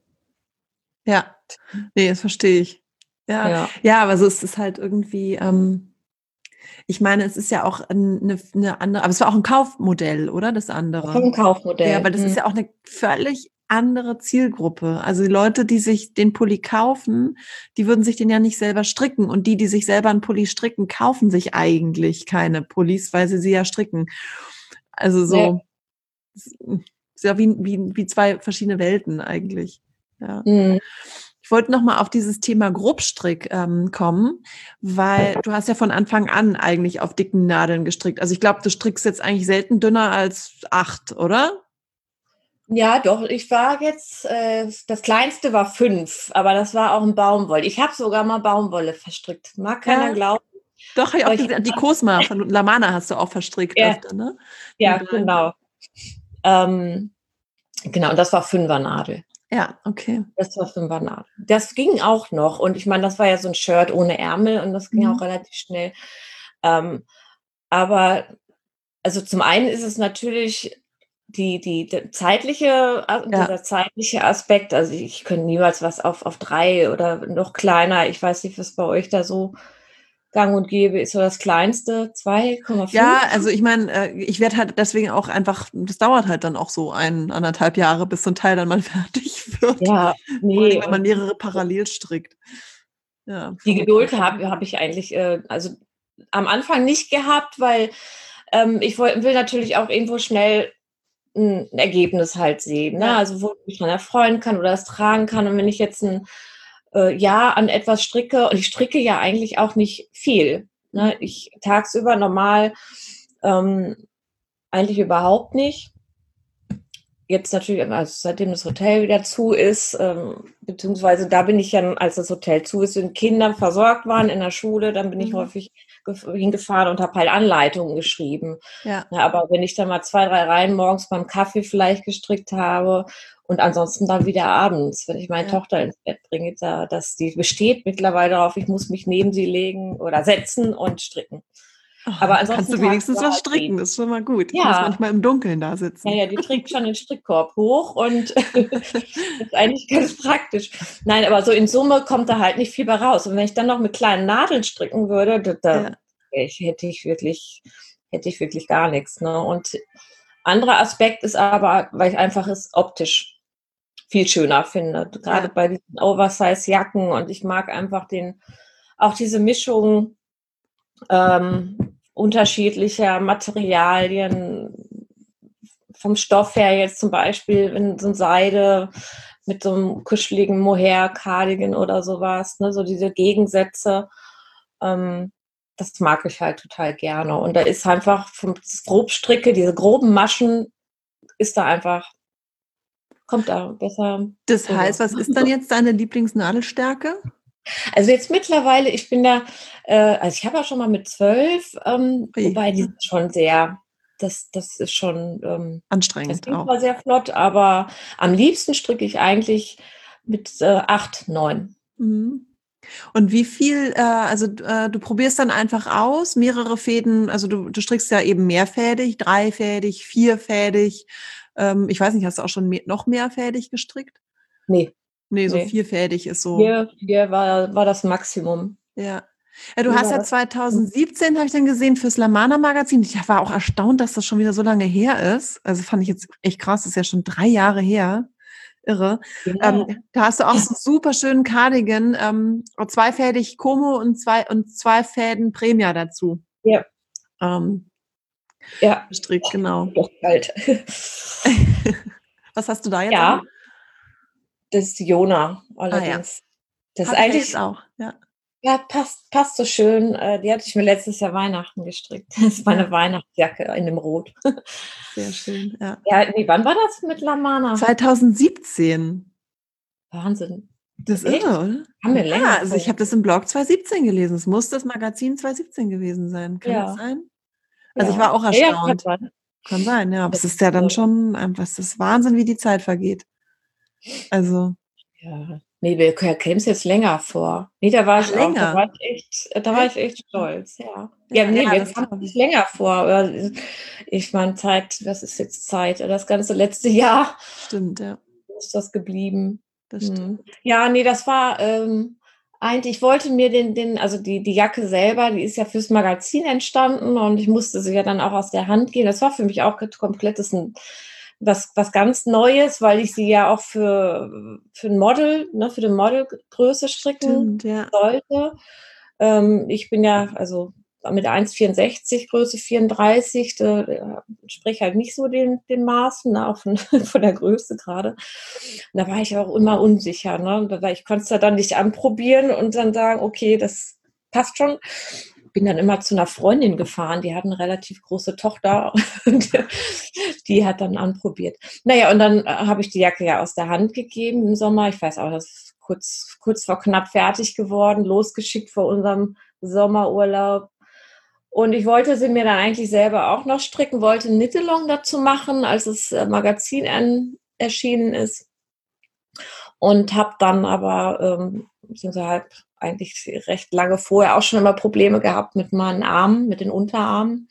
Ja. Nee, das verstehe ich. Ja. Ja. Ja, aber so ist es halt irgendwie, ähm, Ich meine, es ist ja auch eine, eine andere, aber es war auch ein Kaufmodell, oder? Das andere. Vom Kaufmodell. Ja, weil das ist Mhm. ja auch eine völlig andere Zielgruppe. Also die Leute, die sich den Pulli kaufen, die würden sich den ja nicht selber stricken. Und die, die sich selber einen Pulli stricken, kaufen sich eigentlich keine Pullis, weil sie sie ja stricken. Also Ja. so, ist ja wie, wie, wie zwei verschiedene Welten eigentlich. Ja. Mhm. Ich wollte noch mal auf dieses Thema Grobstrick ähm, kommen, weil du hast ja von Anfang an eigentlich auf dicken Nadeln gestrickt. Also ich glaube, du strickst jetzt eigentlich selten dünner als acht, oder? Ja, doch, ich war jetzt, äh, das kleinste war fünf, aber das war auch ein Baumwolle. Ich habe sogar mal Baumwolle verstrickt. Mag keiner Ja, glauben, doch, habe ich aber auch ich habe gesehen. Die Cosma von Lamana hast du auch verstrickt ja, öfter, ne? Die ja, bleiben. genau. Ähm, genau, und das war Fünfernadel. Ja, okay. Das war Fünfernadel. Das ging auch noch. Und ich meine, das war ja so ein Shirt ohne Ärmel und das ging auch Mhm. relativ schnell. Ähm, aber also zum einen ist es natürlich die, die, der zeitliche, äh, Ja. dieser zeitliche Aspekt. Also ich könnte niemals was auf, auf drei oder noch kleiner. Ich weiß nicht, was bei euch da so gang und gäbe ist. So das kleinste zwei Komma Ja, fünf. also ich meine, äh, ich werde halt deswegen auch einfach, das dauert halt dann auch so ein, anderthalb Jahre, bis so ein Teil dann mal fertig wird. Ja, Vor allem, nee. wenn man Und mehrere parallel strickt. Ja, die verrückt. Geduld habe hab ich eigentlich, äh, also am Anfang nicht gehabt, weil ähm, ich woll, will natürlich auch irgendwo schnell ein Ergebnis halt sehen, ne? Ja. Also wo ich mich dran erfreuen kann oder es tragen kann. Und wenn ich jetzt ein äh, Jahr an etwas stricke, und ich stricke ja eigentlich auch nicht viel, ne? Mhm. Ich tagsüber normal ähm, eigentlich überhaupt nicht. Jetzt natürlich, also seitdem das Hotel wieder zu ist, ähm, beziehungsweise da bin ich ja, als das Hotel zu ist, sind Kinder versorgt waren in der Schule, dann bin ich Mhm. häufig hingefahren und habe halt Anleitungen geschrieben. Ja. Ja, aber wenn ich dann mal zwei, drei Reihen morgens beim Kaffee vielleicht gestrickt habe und ansonsten dann wieder abends, wenn ich meine Ja. Tochter ins Bett bringe, da, dass die besteht mittlerweile darauf, ich muss mich neben sie legen oder setzen und stricken. Oh, Aber dann kannst ansonsten du wenigstens tagsüber was halt sie. stricken, das ist schon mal gut. Ich muss Ja, manchmal im Dunkeln da ja, sitzen. ja, die trägt schon den Strickkorb hoch und ist eigentlich ganz praktisch. Nein, aber so in Summe kommt da halt nicht viel bei raus. Und wenn ich dann noch mit kleinen Nadeln stricken würde, da, da Ja. ich, hätte ich wirklich, hätte ich wirklich gar nichts. Ne? Und anderer Aspekt ist aber, weil ich einfach es optisch viel schöner finde. Gerade Ja. bei diesen Oversize-Jacken und ich mag einfach den, auch diese Mischung ähm, unterschiedlicher Materialien, vom Stoff her jetzt zum Beispiel in so Seide mit so einem kuscheligen Mohair-Cardigan oder sowas, ne, so diese Gegensätze, ähm, das mag ich halt total gerne. Und da ist einfach vom Grobstricke, diese groben Maschen, ist da einfach, kommt da besser Das heißt, rüber. was ist dann jetzt deine Lieblingsnadelstärke? Also jetzt mittlerweile, ich bin da, äh, also ich habe ja schon mal mit zwölf, ähm, Ui, wobei die sind schon sehr, das, das ist schon, ähm, das anstrengend ging auch. zwar sehr flott, aber am liebsten stricke ich eigentlich mit äh, acht, neun. Mhm. Und wie viel, äh, also äh, du probierst dann einfach aus, mehrere Fäden, also du, du strickst ja eben mehrfädig, dreifädig, vierfädig. Ähm, ich weiß nicht, hast du auch schon mehr, noch mehrfädig gestrickt? Nee, Nee, so nee. vierfädig ist so. Hier, hier war, war das Maximum. Ja. Ja, du Hier hast war ja das. zweitausendsiebzehn, habe ich dann gesehen, fürs Lamana Magazin. Ich war auch erstaunt, dass das schon wieder so lange her ist. Also fand ich jetzt echt krass, das ist ja schon drei Jahre her. Irre. Ja, Ähm, da hast du auch so einen super schönen Cardigan, ähm, zweifädig Como und zwei und zwei Fäden Premia dazu. ja, Ähm, ja. gestrickt, genau. Doch kalt. Was hast du da jetzt an? Ja, das ist Jona Ah ja, allerdings. Das ist habe ich ja jetzt eigentlich, auch. Ja, ja, passt, passt so schön. Äh, die hatte ich mir letztes Jahr Weihnachten gestrickt. Das ist ja, meine Weihnachtsjacke in dem Rot. sehr schön. Ja. Ja, nee, wann war das mit Lamana? zweitausendsiebzehn. Wahnsinn. Das ist irre, Echt? oder? Kam mir Ja, länger also ich vor. habe das im Blog zweitausendsiebzehn gelesen. Es muss das Magazin zweitausendsiebzehn gewesen sein. Kann das Ja, sein? Also ich war ja. auch Ja, ja, kann erstaunt. sein. Kann sein, ja. Aber Das es ist ja ist, dann äh, schon, einfach, es ist Wahnsinn, wie die Zeit vergeht. Also, ja. Nee, wir kämen es jetzt länger vor. Nee, da war ach, ich auch, da war länger. ich echt, da war ich Echt? echt stolz, ja. Ja, Ja, nee, ja, wir das kamen glaube es ich. länger vor. Aber ich meine, Zeit, was ist jetzt Zeit? Das ganze letzte Jahr Stimmt, ja. ist das geblieben. Das Hm. stimmt. Ja, nee, das war ähm, eigentlich, ich wollte mir den, den, also die, die Jacke selber, die ist ja fürs Magazin entstanden und ich musste sie ja dann auch aus der Hand geben. Das war für mich auch komplettes ein, was, was ganz Neues, weil ich sie ja auch für, für ein Model, ne, für die Modelgröße stricken Stimmt, ja. sollte. Ähm, ich bin ja, also mit eins Komma vierundsechzig, Größe vierunddreißig, da, da sprich halt nicht so den, den Maßen, ne, auch von, von der Größe gerade. Und da war ich auch immer unsicher, ne? Da, ich konnte es ja dann nicht anprobieren und dann sagen, okay, das passt schon. Bin dann immer zu einer Freundin gefahren, die hat eine relativ große Tochter und die hat dann anprobiert. Naja, und dann habe ich die Jacke ja aus der Hand gegeben im Sommer. Ich weiß auch, das ist kurz, kurz vor knapp fertig geworden, losgeschickt vor unserem Sommerurlaub. Und ich wollte sie mir dann eigentlich selber auch noch stricken, wollte ein Knit-Along dazu machen, als das Magazin an, erschienen ist. Und habe dann aber, ähm, beziehungsweise halt eigentlich recht lange vorher auch schon immer Probleme gehabt mit meinen Armen, mit den Unterarmen.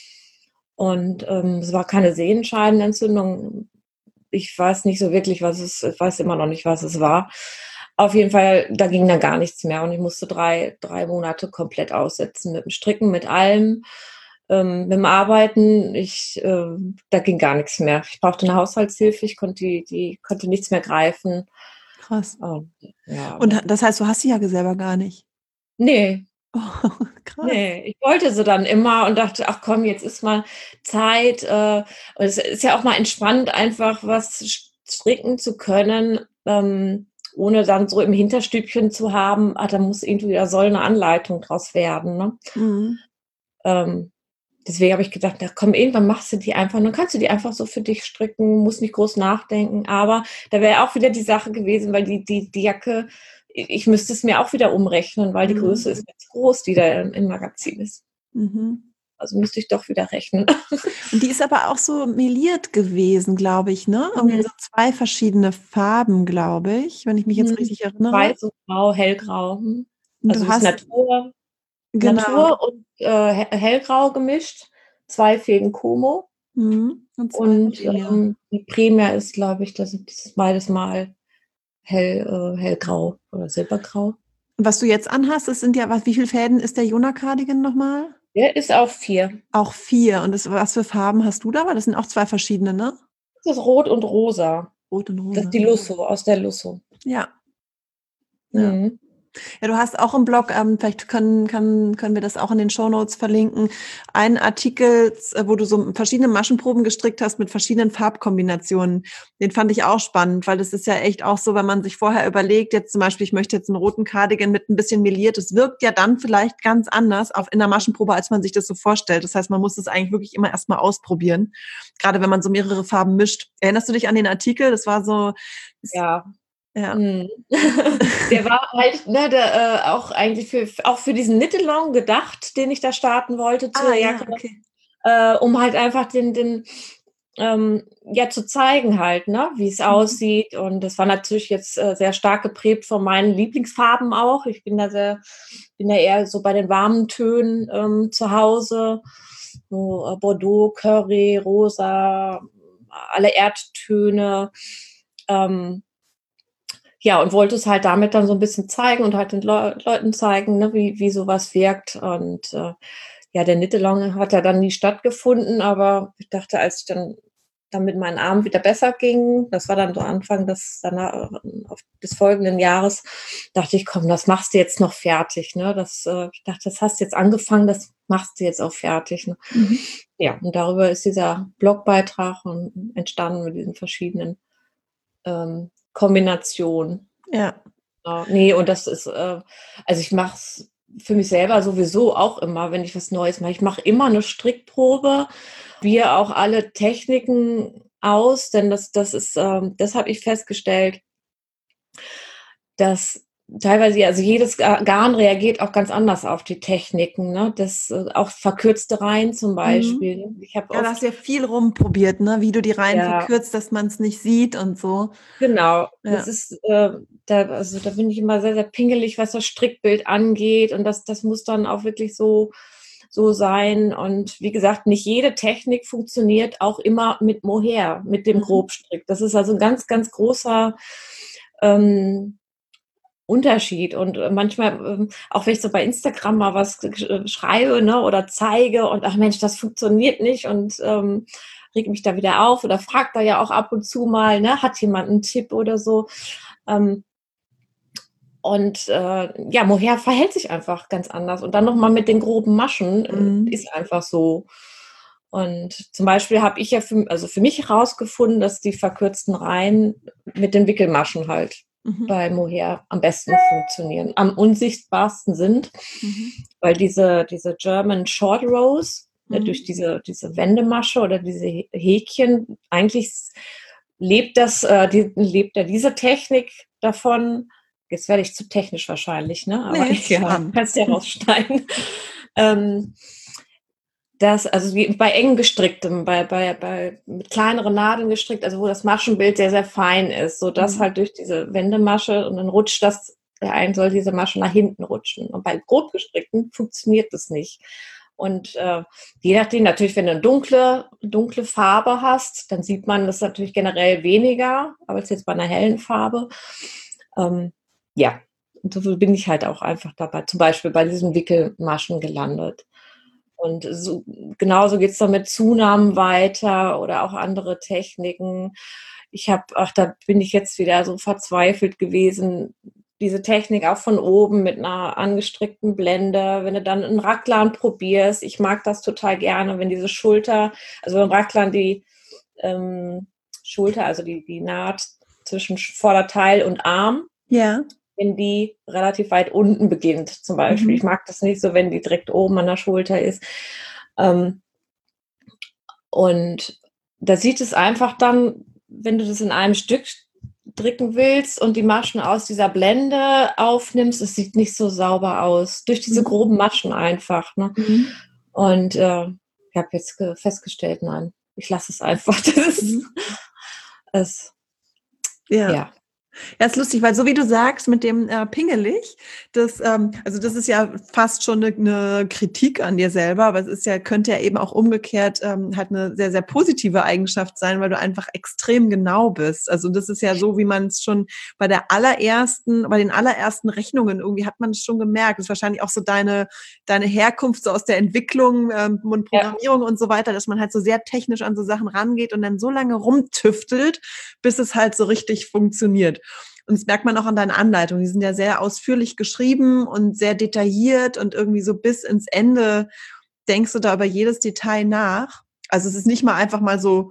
Und ähm, es war keine Sehenscheidenentzündung. Ich weiß nicht so wirklich, was es, ich weiß immer noch nicht, was es war. Auf jeden Fall, da ging dann gar nichts mehr und ich musste drei, drei Monate komplett aussetzen mit dem Stricken, mit allem, ähm, mit dem Arbeiten. Ich, äh, da ging gar nichts mehr. Ich brauchte eine Haushaltshilfe, ich konnte, die, die, konnte nichts mehr greifen. Krass. Und, ja. Und das heißt, du hast die Jacke selber gar nicht? Nee. Oh, krass. Nee, ich wollte sie dann immer und dachte, ach komm, jetzt ist mal Zeit. Äh, und es ist ja auch mal entspannt, einfach was stricken zu können, ähm, ohne dann so im Hinterstübchen zu haben, ah, da muss irgendwie, da soll eine Anleitung draus werden. Ne? Mhm. Ähm, deswegen habe ich gedacht, na komm, irgendwann machst du die einfach, dann kannst du die einfach so für dich stricken, musst nicht groß nachdenken. Aber da wäre auch wieder die Sache gewesen, weil die, die, die Jacke, ich müsste es mir auch wieder umrechnen, weil die Mhm. Größe ist jetzt groß, die da im, im Magazin ist. Mhm. Also müsste ich doch wieder rechnen. Und die ist aber auch so meliert gewesen, glaube ich, ne? Irgendwie Mhm. so zwei verschiedene Farben, glaube ich, wenn ich mich jetzt Mhm. richtig erinnere. Weiß und grau, hellgrau. Hm. Und Also du es ist hast, Natur, genau. Natur und äh, he- hellgrau gemischt. Zwei Fäden Como. Mhm. Und zwei Und Premier. ähm, die Premia ist, glaube ich, das ist beides mal hell, äh, hellgrau oder silbergrau. Was du jetzt anhast, das sind ja, was, wie viele Fäden ist der Jona-Cardigan nochmal? Der ist auch vier. Auch vier. Und das, was für Farben hast du da? Weil das sind auch zwei verschiedene, ne? Das ist rot und rosa. Rot und Das rosa. ist die Lusso, aus der Lusso. Ja. Ja. Mhm. Ja, du hast auch im Blog, ähm, vielleicht können, können, können wir das auch in den Shownotes verlinken, einen Artikel, äh, wo du so verschiedene Maschenproben gestrickt hast mit verschiedenen Farbkombinationen. Den fand ich auch spannend, weil das ist ja echt auch so, wenn man sich vorher überlegt, jetzt zum Beispiel, ich möchte jetzt einen roten Cardigan mit ein bisschen meliert, das wirkt ja dann vielleicht ganz anders auf in der Maschenprobe, als man sich das so vorstellt. Das heißt, man muss das eigentlich wirklich immer erstmal ausprobieren, gerade wenn man so mehrere Farben mischt. Erinnerst du dich an den Artikel? Das war so... Das, Ja. Ja. Mhm. Der war halt ne, der, äh, auch eigentlich für, auch für diesen Knit-Along gedacht, den ich da starten wollte zur Ah, ja, Jacke, okay. äh, um halt einfach den, den ähm, ja zu zeigen halt, ne, wie es aussieht. Und das war natürlich jetzt äh, sehr stark geprägt von meinen Lieblingsfarben auch. Ich bin da sehr, bin da eher so bei den warmen Tönen ähm, zu Hause. So äh, Bordeaux, Curry, Rosa, alle Erdtöne. Ähm, Ja, und wollte es halt damit dann so ein bisschen zeigen und halt den Leu Leuten zeigen, ne, wie wie sowas wirkt. Und, äh, ja, der Knit-Along hat ja dann nie stattgefunden, aber ich dachte, als ich dann dann mit meinen Armen wieder besser ging, das war dann so Anfang des danach auf des folgenden Jahres, dachte ich: „Komm, das machst du jetzt noch fertig", ne? Das, äh ich dachte: „Das hast du jetzt angefangen, das machst du jetzt auch fertig", ne? Mhm. Ja, und darüber ist dieser Blogbeitrag und entstanden mit diesen verschiedenen, ähm, Kombinationen. Ja. Ja, ne, und das ist, äh also, ich mache es für mich selber sowieso auch immer, wenn ich was Neues mache. Ich mache immer 'ne Strickprobe, probiere auch alle Techniken aus, denn das das ist, ähm das habe ich festgestellt, dass teilweise also, jedes Ga Garn reagiert auch ganz anders auf die Techniken, ne? Das äh, auch verkürzte Reihen zum Mhm. Beispiel. Ich habe Ja, da hast oft du ja viel rumprobiert, ne? Wie du die Reihen ja. verkürzt, dass man's nicht sieht und so. Genau, das Ja. ist, äh, da also, da bin ich immer sehr, sehr pingelig, was das Strickbild angeht und das das muss dann auch wirklich so so sein und wie gesagt, nicht jede Technik funktioniert auch immer mit Mohair, mit dem Mhm. Grobstrick. Das ist also 'n ganz, ganz großer, ähm Unterschied. Und äh, manchmal, ähm, auch wenn ich so bei Instagram mal was äh, schreibe, ne, oder zeige und ach Mensch, das funktioniert nicht und ähm, reg mich da wieder auf oder frag da ja auch ab und zu mal, ne, hat jemand einen Tipp oder so. Ähm, und äh, ja, Mohair verhält sich einfach ganz anders. Und dann nochmal mit den groben Maschen, äh, Mhm. ist einfach so. Und zum Beispiel habe ich ja für, also für mich herausgefunden, dass die verkürzten Reihen mit den Wickelmaschen halt Mhm. bei Mohair am besten funktionieren, am unsichtbarsten sind, Mhm. weil diese, diese German Short Rows, ne, durch Mhm. diese, diese Wendemasche oder diese Häkchen, eigentlich lebt das, äh, die, lebt ja diese Technik davon. Jetzt werde ich zu technisch wahrscheinlich, ne? Aber Nee, ist egal, spannend. kannst ja rausschneiden. ähm, das, also wie bei eng gestricktem, bei, bei, bei mit kleineren Nadeln gestrickt, also wo das Maschenbild sehr, sehr fein ist, so dass Mhm. halt durch diese Wendemasche und dann rutscht das, der einen soll diese Masche nach hinten rutschen. Und bei grob gestrickten funktioniert das nicht. Und äh, je nachdem, natürlich, wenn du eine dunkle, dunkle Farbe hast, dann sieht man das natürlich generell weniger, aber als jetzt bei einer hellen Farbe. Ähm, ja, und so bin ich halt auch einfach dabei, zum Beispiel bei diesen Wickelmaschen gelandet. Und so, genauso geht es dann mit Zunahmen weiter oder auch andere Techniken. Ich habe, ach, da bin ich jetzt wieder so verzweifelt gewesen, diese Technik auch von oben mit einer angestrickten Blende, wenn du dann einen Raglan probierst. Ich mag das total gerne, wenn diese Schulter, also beim Raglan die ähm, Schulter, also die, die Naht zwischen Vorderteil und Arm, Ja. wenn die relativ weit unten beginnt, zum Beispiel. Ich Mhm. mag das nicht so, wenn die direkt oben an der Schulter ist. Ähm, und da sieht es einfach dann, wenn du das in einem Stück drücken willst und die Maschen aus dieser Blende aufnimmst, es sieht nicht so sauber aus. Durch diese Mhm. groben Maschen einfach. Ne? Mhm. Und äh, ich habe jetzt festgestellt, nein, ich lasse es einfach. Das ist, Mhm. es, Ja. ja. Ja, ist lustig, weil so wie du sagst mit dem äh, pingelig, das, ähm, also das ist ja fast schon eine, eine Kritik an dir selber, aber es ist ja, könnte ja eben auch umgekehrt ähm, halt eine sehr, sehr positive Eigenschaft sein, weil du einfach extrem genau bist. Also das ist ja so, wie man es schon bei der allerersten, bei den allerersten Rechnungen irgendwie hat man es schon gemerkt. Das ist wahrscheinlich auch so deine, deine Herkunft so aus der Entwicklung ähm, und Ja. Programmierung und so weiter, dass man halt so sehr technisch an so Sachen rangeht und dann so lange rumtüftelt, bis es halt so richtig funktioniert. Und das merkt man auch an deinen Anleitungen. Die sind ja sehr ausführlich geschrieben und sehr detailliert und irgendwie so bis ins Ende denkst du da über jedes Detail nach. Also es ist nicht mal einfach mal so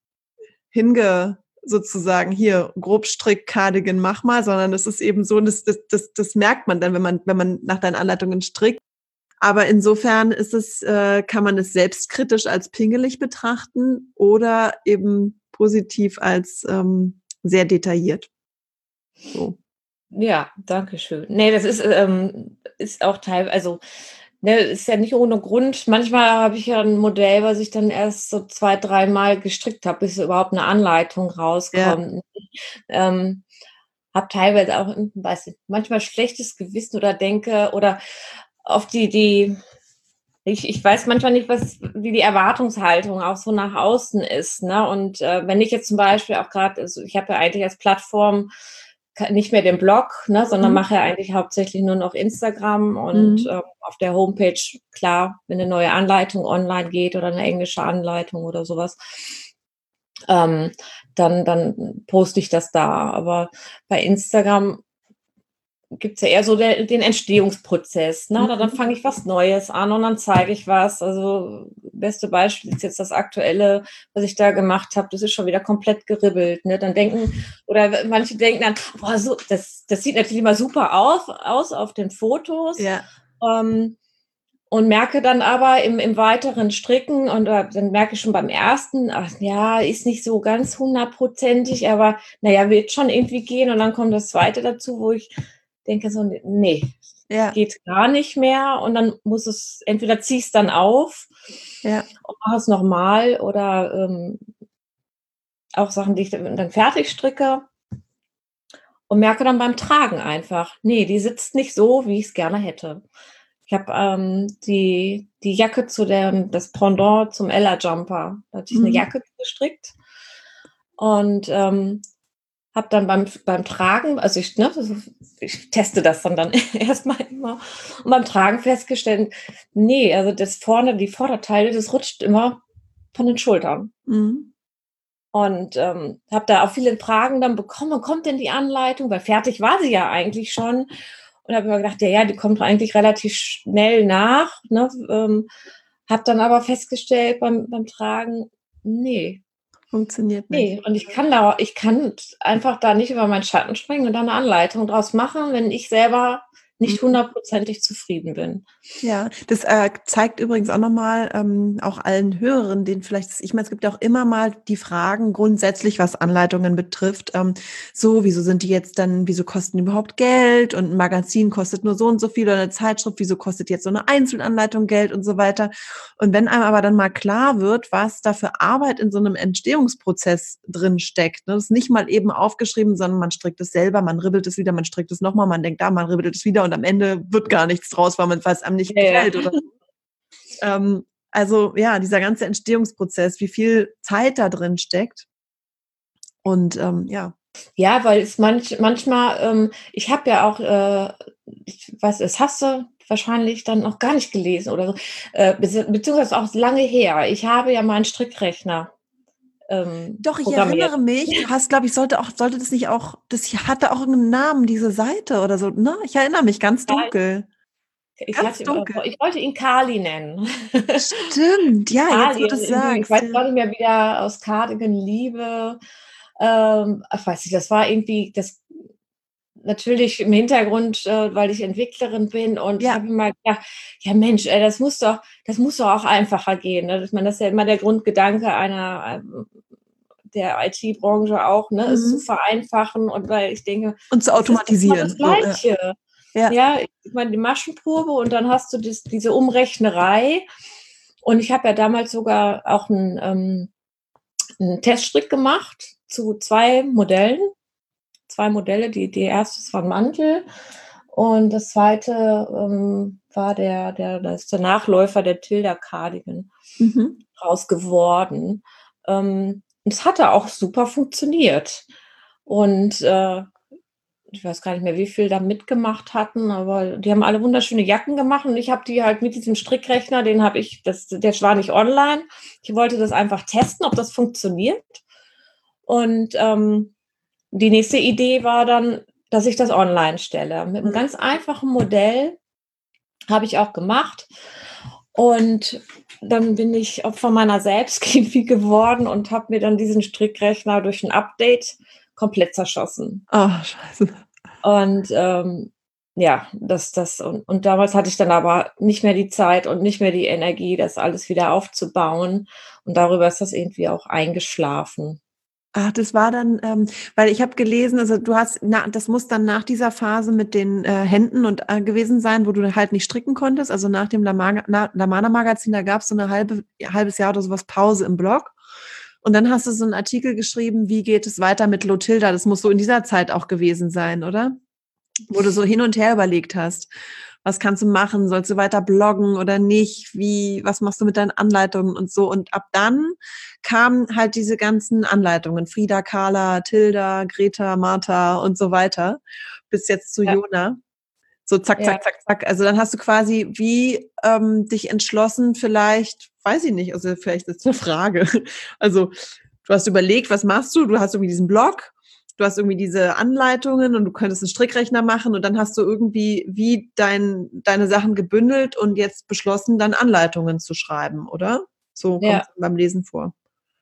hinge sozusagen hier Grobstrick Cardigan mach mal, sondern es ist eben so, das, das, das, das merkt man dann, wenn man wenn man nach deinen Anleitungen strickt. Aber insofern ist es, äh, kann man es selbstkritisch als pingelig betrachten oder eben positiv als ähm, sehr detailliert. So. Ja, danke schön. Ne, das ist, ähm ist auch teil also, ne, ist ja nicht ohne Grund. Manchmal habe ich ja 'n Modell, was ich dann erst so zwei, dreimal gestrickt habe, bis überhaupt 'ne Anleitung Ja. rauskommt. Ähm, habe teilweise auch, hm, weiß nicht, manchmal schlechtes Gewissen oder denke oder auf die die ich ich weiß manchmal nicht, was wie die Erwartungshaltung auch so nach außen ist, ne? Und, äh, wenn ich jetzt zum Beispiel auch grad also, ich habe ja eigentlich als Plattform ka nicht mehr den Blog, ne, sondern Mhm. mache ja eigentlich hauptsächlich nur noch Instagram und, Mhm. ähm, auf der Homepage, klar, wenn 'ne neue Anleitung online geht oder 'ne englische Anleitung oder so was, ähm, dann dann poste ich das da. Aber bei Instagram gibt's ja eher so der den Entstehungsprozess, ne? Da dann Mhm. fange ich was Neues an und dann zeige ich was. Also, beste Beispiel ist jetzt das Aktuelle, was ich da gemacht habe. Das ist schon wieder komplett geribbelt, ne? Dann denken oder w manche denken dann: „Boah, so das das sieht natürlich immer super auf aus auf den Fotos“, Ja. ähm, und merke dann aber im im weiteren Stricken und, äh, dann merke ich schon beim ersten, ach ja, ist nicht so ganz hundertprozentig, aber na ja, wird schon irgendwie gehen. Und dann kommt das zweite dazu, wo ich denke so: „Ne, Ja. geht gar nicht mehr.“ Und dann muss es entweder ziehe ich's dann auf Ja. und mache es noch mal oder, ähm, auch Sachen, die ich dann dann fertig stricke und merke dann beim Tragen einfach: „Ne, die sitzt nicht so, wie ich's gerne hätte.“ Ich habe, ähm, die die Jacke zu dem das Pendant zum Ella Jumper. Da hatte ich 'ne Mhm. Jacke gestrickt und, ähm habe dann beim, beim Tragen, also ich, ne, also ich teste das dann, dann erstmal immer und beim Tragen festgestellt, nee, also das vorne, die Vorderteile, das rutscht immer von den Schultern. Mhm. Und ähm, habe da auch viele Fragen dann bekommen, wann kommt denn die Anleitung? Weil fertig war sie ja eigentlich schon. Und habe immer gedacht, ja, ja, die kommt eigentlich relativ schnell nach. Ne? Ähm, habe dann aber festgestellt beim, beim Tragen, nee, Funktioniert nicht. nee. Und ich kann da, ich kann einfach da nicht über meinen Schatten springen und da eine Anleitung draus machen, wenn ich selber nicht Mhm. hundertprozentig zufrieden bin. Ja, das äh, zeigt übrigens auch nochmal ähm, auch allen Hörern, denen vielleicht, ich meine, es gibt ja auch immer mal die Fragen grundsätzlich, was Anleitungen betrifft. Ähm, so, wieso sind die jetzt dann, wieso kosten die überhaupt Geld? Und ein Magazin kostet nur so und so viel oder eine Zeitschrift, wieso kostet jetzt so eine Einzelanleitung Geld und so weiter? Und wenn einem aber dann mal klar wird, was da für Arbeit in so einem Entstehungsprozess drin steckt, ne, das ist nicht mal eben aufgeschrieben, sondern man strickt es selber, man ribbelt es wieder, man strickt es nochmal, man denkt da, man ribbelt es wieder und am Ende wird gar nichts draus, weil man es einem nicht Ja, ja. gefällt oder so. Ähm, also ja, dieser ganze Entstehungsprozess, wie viel Zeit da drin steckt. Und ähm, ja. Ja, weil es manch, manchmal, ähm, ich habe ja auch, äh, ich weiß, das hast du wahrscheinlich dann noch gar nicht gelesen oder so, äh, bezieh- beziehungsweise auch lange her. Ich habe ja meinen Strickrechner ähm, Doch, ich programmiert. erinnere mich, du hast, glaube ich, sollte auch, sollte das nicht auch, das hatte auch einen Namen, diese Seite oder so, ne? Ich erinnere mich ganz Ja, dunkel. ich Ganz hatte, dunkel. äh, ich wollte ihn Kali nennen. Stimmt, ja, jetzt wo Kali, du es irgendwie, ich sagst, weiß ja. gar nicht mehr, wieder aus Cardigan Liebe. Ähm, ich weiß nicht, das war irgendwie, das natürlich im Hintergrund, äh, weil ich Entwicklerin bin und ich Ja, habe immer gedacht, ja Mensch, ey, das muss doch, das muss doch auch einfacher gehen. Ne? Ich meine, das ist ja immer der Grundgedanke einer ähm, der I T-Branche auch, ne, es zu mhm. vereinfachen und weil ich denke, Und zu es ist doch immer das automatisieren. So, ja. Gleiche. Ja. Ja, ich meine, die Maschenprobe und dann hast du das, diese Umrechnerei. Und ich habe ja damals sogar auch einen, ähm, einen Teststrick gemacht zu zwei Modellen. Zwei Modelle. Die, die erste war ein Mantel und das zweite ähm, war der, der, das ist der Nachläufer der Tilda Cardigan Mhm. draus geworden. Ähm, es hatte auch super funktioniert. Und äh, ich weiß gar nicht mehr, wie viel da mitgemacht hatten, aber die haben alle wunderschöne Jacken gemacht und ich habe die halt mit diesem Strickrechner, den habe ich, das, der war nicht online. Ich wollte das einfach testen, ob das funktioniert. Und ähm, die nächste Idee war dann, dass ich das online stelle. Mit einem Mhm. ganz einfachen Modell habe ich auch gemacht. Und dann bin ich Opfer meiner Selbstchemie geworden und habe mir dann diesen Strickrechner durch ein Update komplett zerschossen. Oh, scheiße. Und ähm, ja, das, das, und, und damals hatte ich dann aber nicht mehr die Zeit und nicht mehr die Energie, das alles wieder aufzubauen. Und darüber ist das irgendwie auch eingeschlafen. Ach, das war dann, ähm, weil ich habe gelesen, also du hast, na, das muss dann nach dieser Phase mit den äh, Händen und äh, gewesen sein, wo du halt nicht stricken konntest. Also nach dem Lamana-Magazin, da gab es so eine halbe, halbes Jahr oder sowas Pause im Blog. Und dann hast du so einen Artikel geschrieben, wie geht es weiter mit Lotilda? Das muss so in dieser Zeit auch gewesen sein, oder? Wo du so hin und her überlegt hast. Was kannst du machen? Sollst du weiter bloggen oder nicht? Wie, was machst du mit deinen Anleitungen und so? Und ab dann kamen halt diese ganzen Anleitungen. Frida, Carla, Tilda, Greta, Martha und so weiter. Bis jetzt zu Ja, Jona. So zack, ja. zack, zack, zack. Also dann hast du quasi wie ähm, dich entschlossen, vielleicht, weiß ich nicht, also vielleicht ist das eine Frage. Also du hast überlegt, was machst du? Du hast irgendwie diesen Blog, du hast irgendwie diese Anleitungen und du könntest einen Strickrechner machen und dann hast du irgendwie wie dein, deine Sachen gebündelt und jetzt beschlossen, dann Anleitungen zu schreiben, oder? So kommt Ja. es beim Lesen vor.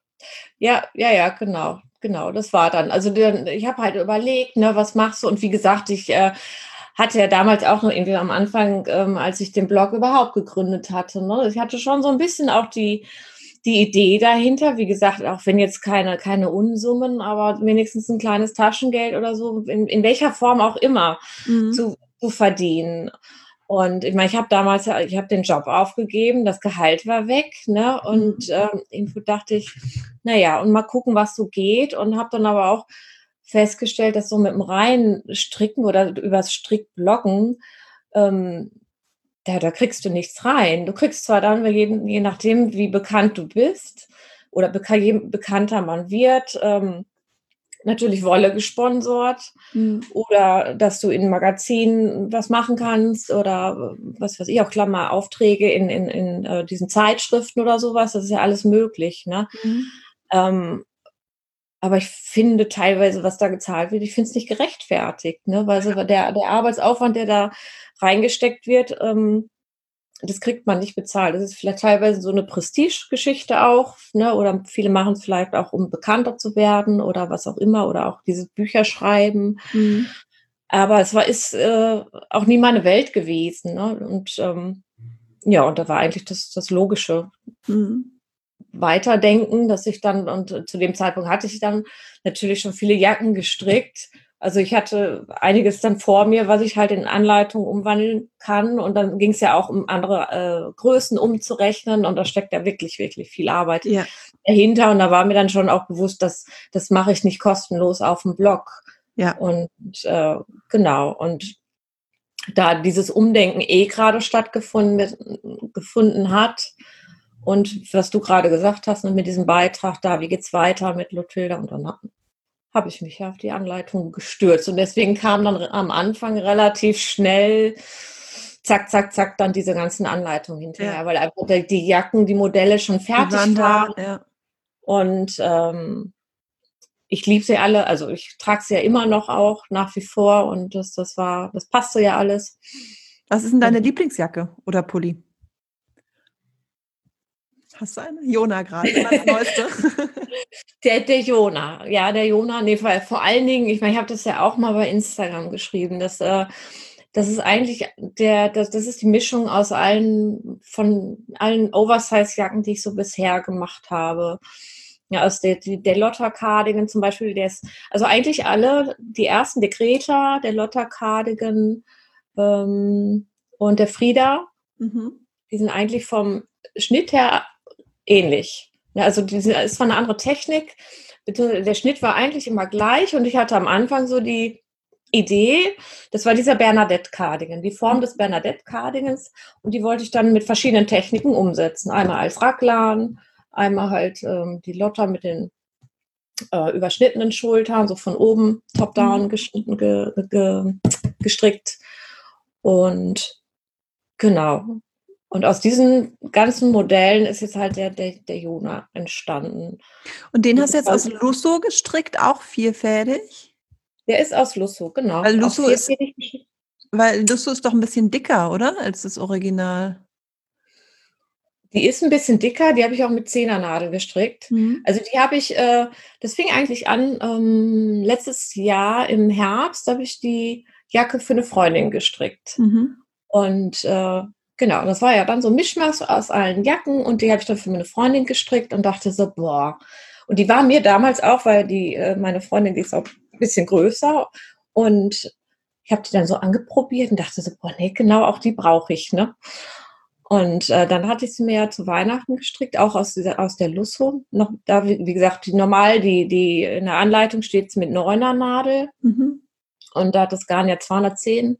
Ja, ja, ja, genau, genau, das war dann. Also dann, ich habe halt überlegt, ne, was machst du? Und wie gesagt, ich äh, hatte ja damals auch noch irgendwie am Anfang, ähm, als ich den Blog überhaupt gegründet hatte, ne, ich hatte schon so ein bisschen auch die, die Idee dahinter, wie gesagt, auch wenn jetzt keine, keine Unsummen, aber wenigstens ein kleines Taschengeld oder so, in, in welcher Form auch immer, Mhm. zu, zu verdienen. Und ich meine, ich habe damals, ja- ich habe den Job aufgegeben, das Gehalt war weg, ne? Und Mhm. ähm, irgendwo dachte ich, naja, und mal gucken, was so geht. Und habe dann aber auch festgestellt, dass so mit dem reinen Stricken oder übers Strickblocken, ähm, da, da kriegst du nichts rein. Du kriegst zwar dann, je, je nachdem, wie bekannt du bist oder beka je bekannter man wird, ähm, natürlich Wolle gesponsert Mhm. oder dass du in Magazinen was machen kannst oder was weiß ich, auch Klammeraufträge in, in, in äh, diesen Zeitschriften oder sowas. Das ist ja alles möglich, ne? Mhm. Ähm, aber ich finde teilweise, was da gezahlt wird, ich finde es nicht gerechtfertigt, ne? Weil so der, der Arbeitsaufwand, der da reingesteckt wird, ähm, das kriegt man nicht bezahlt. Das ist vielleicht teilweise so eine Prestigegeschichte auch, ne? Oder viele machen es vielleicht auch, um bekannter zu werden oder was auch immer oder auch diese Bücher schreiben. Mhm. Aber es war ist, äh, auch nie meine Welt gewesen, ne? Und, ähm, ja, und da war eigentlich das das Logische Mhm. Weiterdenken, dass ich dann und zu dem Zeitpunkt hatte ich dann natürlich schon viele Jacken gestrickt. Also, ich hatte einiges dann vor mir, was ich halt in Anleitung umwandeln kann. Und dann ging es ja auch um andere, äh, Größen umzurechnen und da steckt ja wirklich, wirklich viel Arbeit Ja. dahinter. Und da war mir dann schon auch bewusst, dass das mache ich nicht kostenlos auf dem Blog. Ja. Und, äh, genau. Und da dieses Umdenken eh gerade stattgefunden gefunden hat und was du gerade gesagt hast, ne, mit diesem Beitrag da, wie geht's weiter mit Lothilda? Und dann habe hab ich mich ja auf die Anleitung gestürzt. Und deswegen kam dann am Anfang relativ schnell, zack, zack, zack, dann diese ganzen Anleitungen hinterher, Ja. weil einfach die die Jacken, die Modelle schon Die fertig waren da, waren. ja. Und ähm, ich liebe sie alle, also ich trage sie ja immer noch auch nach wie vor und das, das war, das passte ja alles. Was ist denn Und deine Lieblingsjacke oder Pulli? Hast du eine? Jona gerade, immer das Neueste. Der, der Jona, ja, der Jona, nee, vor, vor allen Dingen, ich meine, ich habe das ja auch mal bei Instagram geschrieben, dass äh, das ist eigentlich der, das, das ist die Mischung aus allen, von allen Oversize-Jacken, die ich so bisher gemacht habe. Ja, aus der, die, der Lotta Cardigan zum Beispiel, der ist, also eigentlich alle, die ersten, der Greta, der Lotta Cardigan ähm, und der Frieda, Mhm. die sind eigentlich vom Schnitt her ähnlich. Ja, also diese ist zwar eine andere Technik, der Schnitt war eigentlich immer gleich und ich hatte am Anfang so die Idee, das war dieser Bernadette Cardigan, die Form des Bernadette Cardigans und die wollte ich dann mit verschiedenen Techniken umsetzen. Einmal als Raglan, einmal halt ähm, die Lotta mit den äh, überschnittenen Schultern, so von oben top-down Mhm. geschnitten, ge, ge, gestrickt und genau. Und aus diesen ganzen Modellen ist jetzt halt der, der, der Jona entstanden. Und den Das hast du ist jetzt aus halt, Lusso gestrickt, auch vierfädig? der ist aus Lusso, genau. Weil Auch Lusso ist, vierfädig geschnitten. weil Lusso ist doch ein bisschen dicker, oder? Als das Original. Die ist ein bisschen dicker, die habe ich auch mit Zehnernadel gestrickt. Mhm. Also die habe ich, äh, das fing eigentlich an, ähm, letztes Jahr im Herbst habe ich die Jacke für eine Freundin gestrickt. Mhm. Und äh, genau, das war ja dann so ein Mischmasch aus allen Jacken und die habe ich dann für meine Freundin gestrickt und dachte so, boah. Und die war mir damals auch, weil die, äh, meine Freundin, die ist auch ein bisschen größer und ich habe die dann so angeprobiert und dachte so, boah, nee, genau, auch die brauche ich, ne? Und äh, dann hatte ich sie mir ja zu Weihnachten gestrickt, auch aus, dieser, aus der Lusso. Noch, da, wie, wie gesagt, die, normal, die, die in der Anleitung steht es mit neuner Nadel Mhm. und da hat das Garn ja zweihundertzehn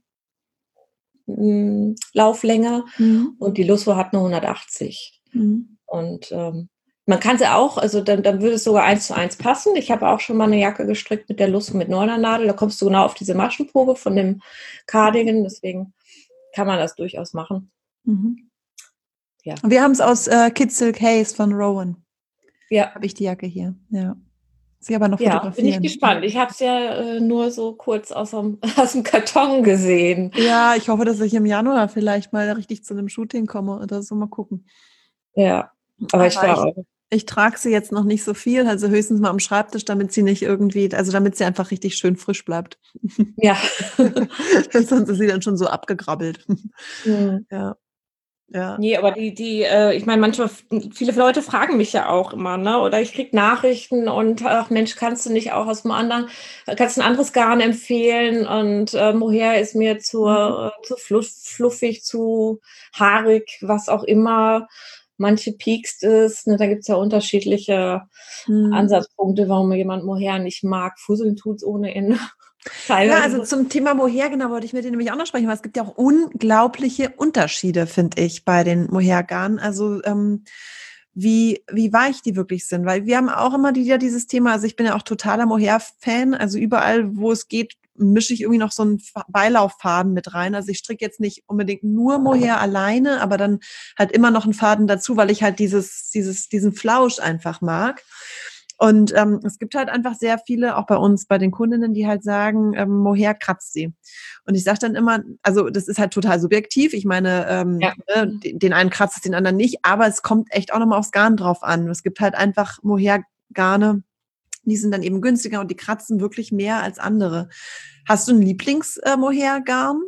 mh, Lauflänge Mhm. und die Lusso hat nur hundertachtzig. Mhm. Und ähm, man kann sie auch, also dann, dann würde es sogar eins zu eins passen. Ich habe auch schon mal eine Jacke gestrickt mit der Lusso mit neuner Nadel. Da kommst du genau auf diese Maschenprobe von dem Cardigan. Deswegen kann man das durchaus machen. Mhm. Ja. Wir haben es aus äh, Kid Silk Haze von Rowan. Ja. Habe ich die Jacke hier. Ja. Sie aber noch Ja, bin ich fotografieren. gespannt. Ich habe es ja äh, nur so kurz aus dem, aus dem Karton gesehen. Ja, ich hoffe, dass ich im Januar vielleicht mal richtig zu einem Shooting komme oder so. Mal gucken. Ja, aber ich Aber war ich, auch. ich trage sie jetzt noch nicht so viel, also höchstens mal am Schreibtisch, damit sie nicht irgendwie, also damit sie einfach richtig schön frisch bleibt. Ja. Sonst ist sie dann schon so abgegrabbelt. Hm. Ja, ja. Nee, aber die, die, äh, ich meine, manchmal, viele Leute fragen mich ja auch immer, ne? Oder ich krieg Nachrichten und ach Mensch, kannst du nicht auch aus einem anderen, kannst du ein anderes Garn empfehlen? Und äh, Mohair ist mir zu, Mhm. äh, zu fluff, fluffig, zu haarig, was auch immer. Manche piekst es, ne? Da gibt's ja unterschiedliche Mhm. Ansatzpunkte, warum jemand Mohair nicht mag. Fusseln tut's ohne Ende. Ja, also Teilweise. zum Thema Mohair, genau, wollte ich mit dir nämlich auch noch sprechen, weil es gibt ja auch unglaubliche Unterschiede, finde ich, bei den Mohair-Garnen. Also ähm, wie, wie weich die wirklich sind. Weil wir haben auch immer wieder dieses Thema, also ich bin ja auch totaler Mohair-Fan, also überall, wo es geht, mische ich irgendwie noch so einen Beilauffaden mit rein. Also ich stricke jetzt nicht unbedingt nur Mohair alleine, aber dann halt immer noch einen Faden dazu, weil ich halt dieses, dieses, diesen Flausch einfach mag. Und ähm, es gibt halt einfach sehr viele, auch bei uns, bei den Kundinnen, die halt sagen, ähm, Mohair kratzt sie. Und ich sage dann immer, also das ist halt total subjektiv. Ich meine, ähm, Ja. ne, den einen kratzt es, den anderen nicht, aber es kommt echt auch nochmal aufs Garn drauf an. Es gibt halt einfach Mohair-Garne, die sind dann eben günstiger und die kratzen wirklich mehr als andere. Hast du ein Lieblings-Mohair-Garn?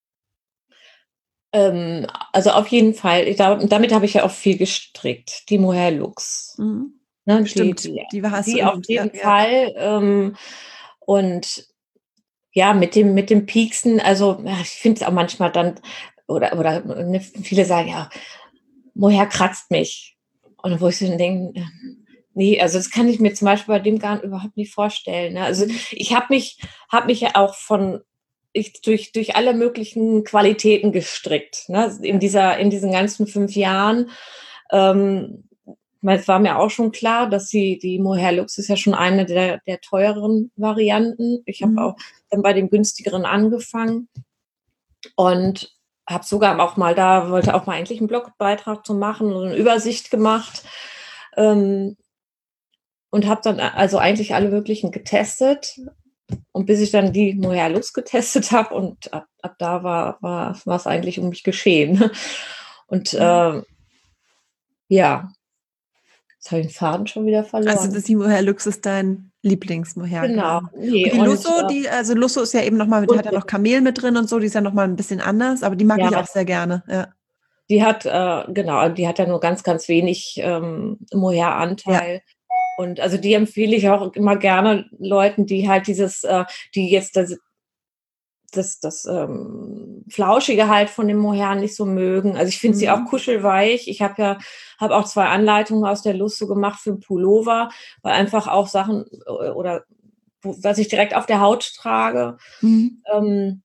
Ähm, also auf jeden Fall. Ich glaub, damit habe ich ja auch viel gestrickt. Die Mohair Lux. Mhm. Ne, die, Stimmt, die, die hast du die auf in, jeden ja, Fall. Ähm, und ja, mit dem, mit dem Pieksen, also ja, ich finde es auch manchmal dann, oder, oder ne, viele sagen, ja, Mohair kratzt mich. Und wo ich so denke, nee, also das kann ich mir zum Beispiel bei dem Garn überhaupt nicht vorstellen. Ne? Also ich habe mich, habe mich ja auch von ich durch, durch alle möglichen Qualitäten gestrickt, ne? In dieser, in diesen ganzen fünf Jahren. Ähm, es war mir auch schon klar, dass sie, die Mohair Lux ist ja schon eine der, der teureren Varianten. Ich habe Mhm. auch dann bei den günstigeren angefangen und habe sogar auch mal da, wollte auch mal eigentlich einen Blogbeitrag zu machen und eine Übersicht gemacht. Ähm, und habe dann also eigentlich alle möglichen getestet. Und bis ich dann die Mohair Lux getestet habe und ab, ab da war, war, war es eigentlich um mich geschehen. Und äh, ja, jetzt habe ich den Faden schon wieder verloren. Also das die Mohair Lux ist dein Lieblings-Mohair. Genau. Nee, und die und, Lusso, äh, die, also Lusso ist ja eben nochmal, die und hat ja noch Kamel mit drin und so, die ist ja nochmal ein bisschen anders, aber die mag ja, ich auch sehr gerne. Ja. die hat, äh, genau, die hat ja nur ganz, ganz wenig ähm, Mohair-Anteil. Ja. Und also die empfehle ich auch immer gerne Leuten, die halt dieses, äh, die jetzt das, das, das ähm, Flauschige halt von dem Mohair nicht so mögen. Also ich finde Mhm. sie auch kuschelweich. Ich habe ja habe auch zwei Anleitungen aus der Lusso gemacht für einen Pullover, weil einfach auch Sachen äh, oder was ich direkt auf der Haut trage, Mhm. ähm,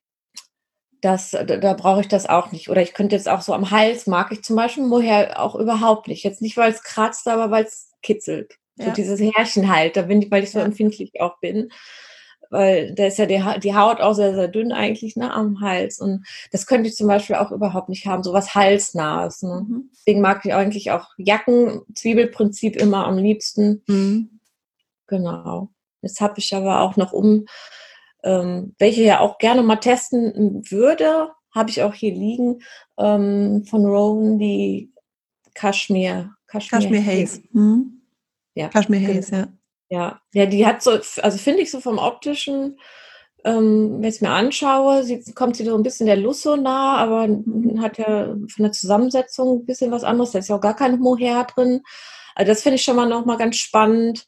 das, da, da brauche ich das auch nicht. Oder ich könnte jetzt auch so am Hals, mag ich zum Beispiel Mohair auch überhaupt nicht. Jetzt nicht, weil es kratzt, aber weil es kitzelt. So Ja. dieses Härchen halt, da bin ich, weil ich so Ja. empfindlich auch bin. Weil da ist ja die, die Haut auch sehr, sehr dünn eigentlich, ne, am Hals. Und das könnte ich zum Beispiel auch überhaupt nicht haben, so was Halsnahes. Ne? Mhm. Deswegen mag ich eigentlich auch Jacken, Zwiebelprinzip immer am liebsten. Mhm. Genau. Jetzt habe ich aber auch noch um, ähm, welche ja auch gerne mal testen würde, habe ich auch hier liegen, ähm, von Rowan, die Kaschmir. Kashmir Haze. Mhm. Ja, Kashmir genau. Haze, ja. Ja, ja, die hat so, also finde ich so vom optischen, ähm, wenn ich es mir anschaue, sie, kommt sie so ein bisschen der Lusso nah, aber Mhm. hat ja von der Zusammensetzung ein bisschen was anderes. Da ist ja auch gar kein Mohair drin. Also das finde ich schon mal nochmal ganz spannend.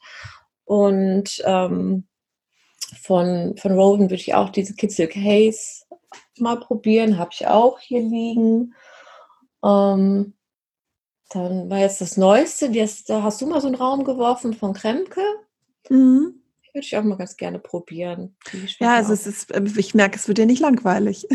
Und ähm, von, von Rowan würde ich auch diese Kitzel Case mal probieren. Habe ich auch hier liegen. Ähm, dann war jetzt das Neueste. Das, da hast du mal so einen Raum geworfen von Kremke. Mhm. Würde ich auch mal ganz gerne probieren. Die Ja, schmecken also auch. es ist, ich merke, es wird dir nicht langweilig.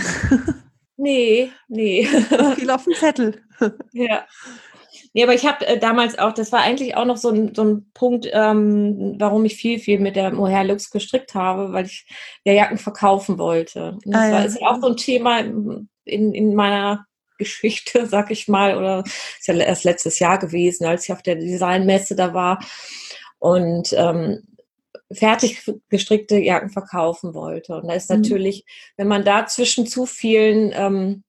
Nee, nee. Viel auf dem Zettel. Ja. Nee, aber ich habe äh, damals auch, das war eigentlich auch noch so ein, so ein Punkt, ähm, warum ich viel, viel mit der Mohair Lux gestrickt habe, weil ich ja Jacken verkaufen wollte. Und das Ah, war, ja. ist ja auch so ein Thema in, in meiner Geschichte, sag ich mal, oder ist ja erst letztes Jahr gewesen, als ich auf der Designmesse da war und ähm, fertig gestrickte Jacken verkaufen wollte. Und da ist Mhm. natürlich, wenn man da zwischen zu vielen ähm,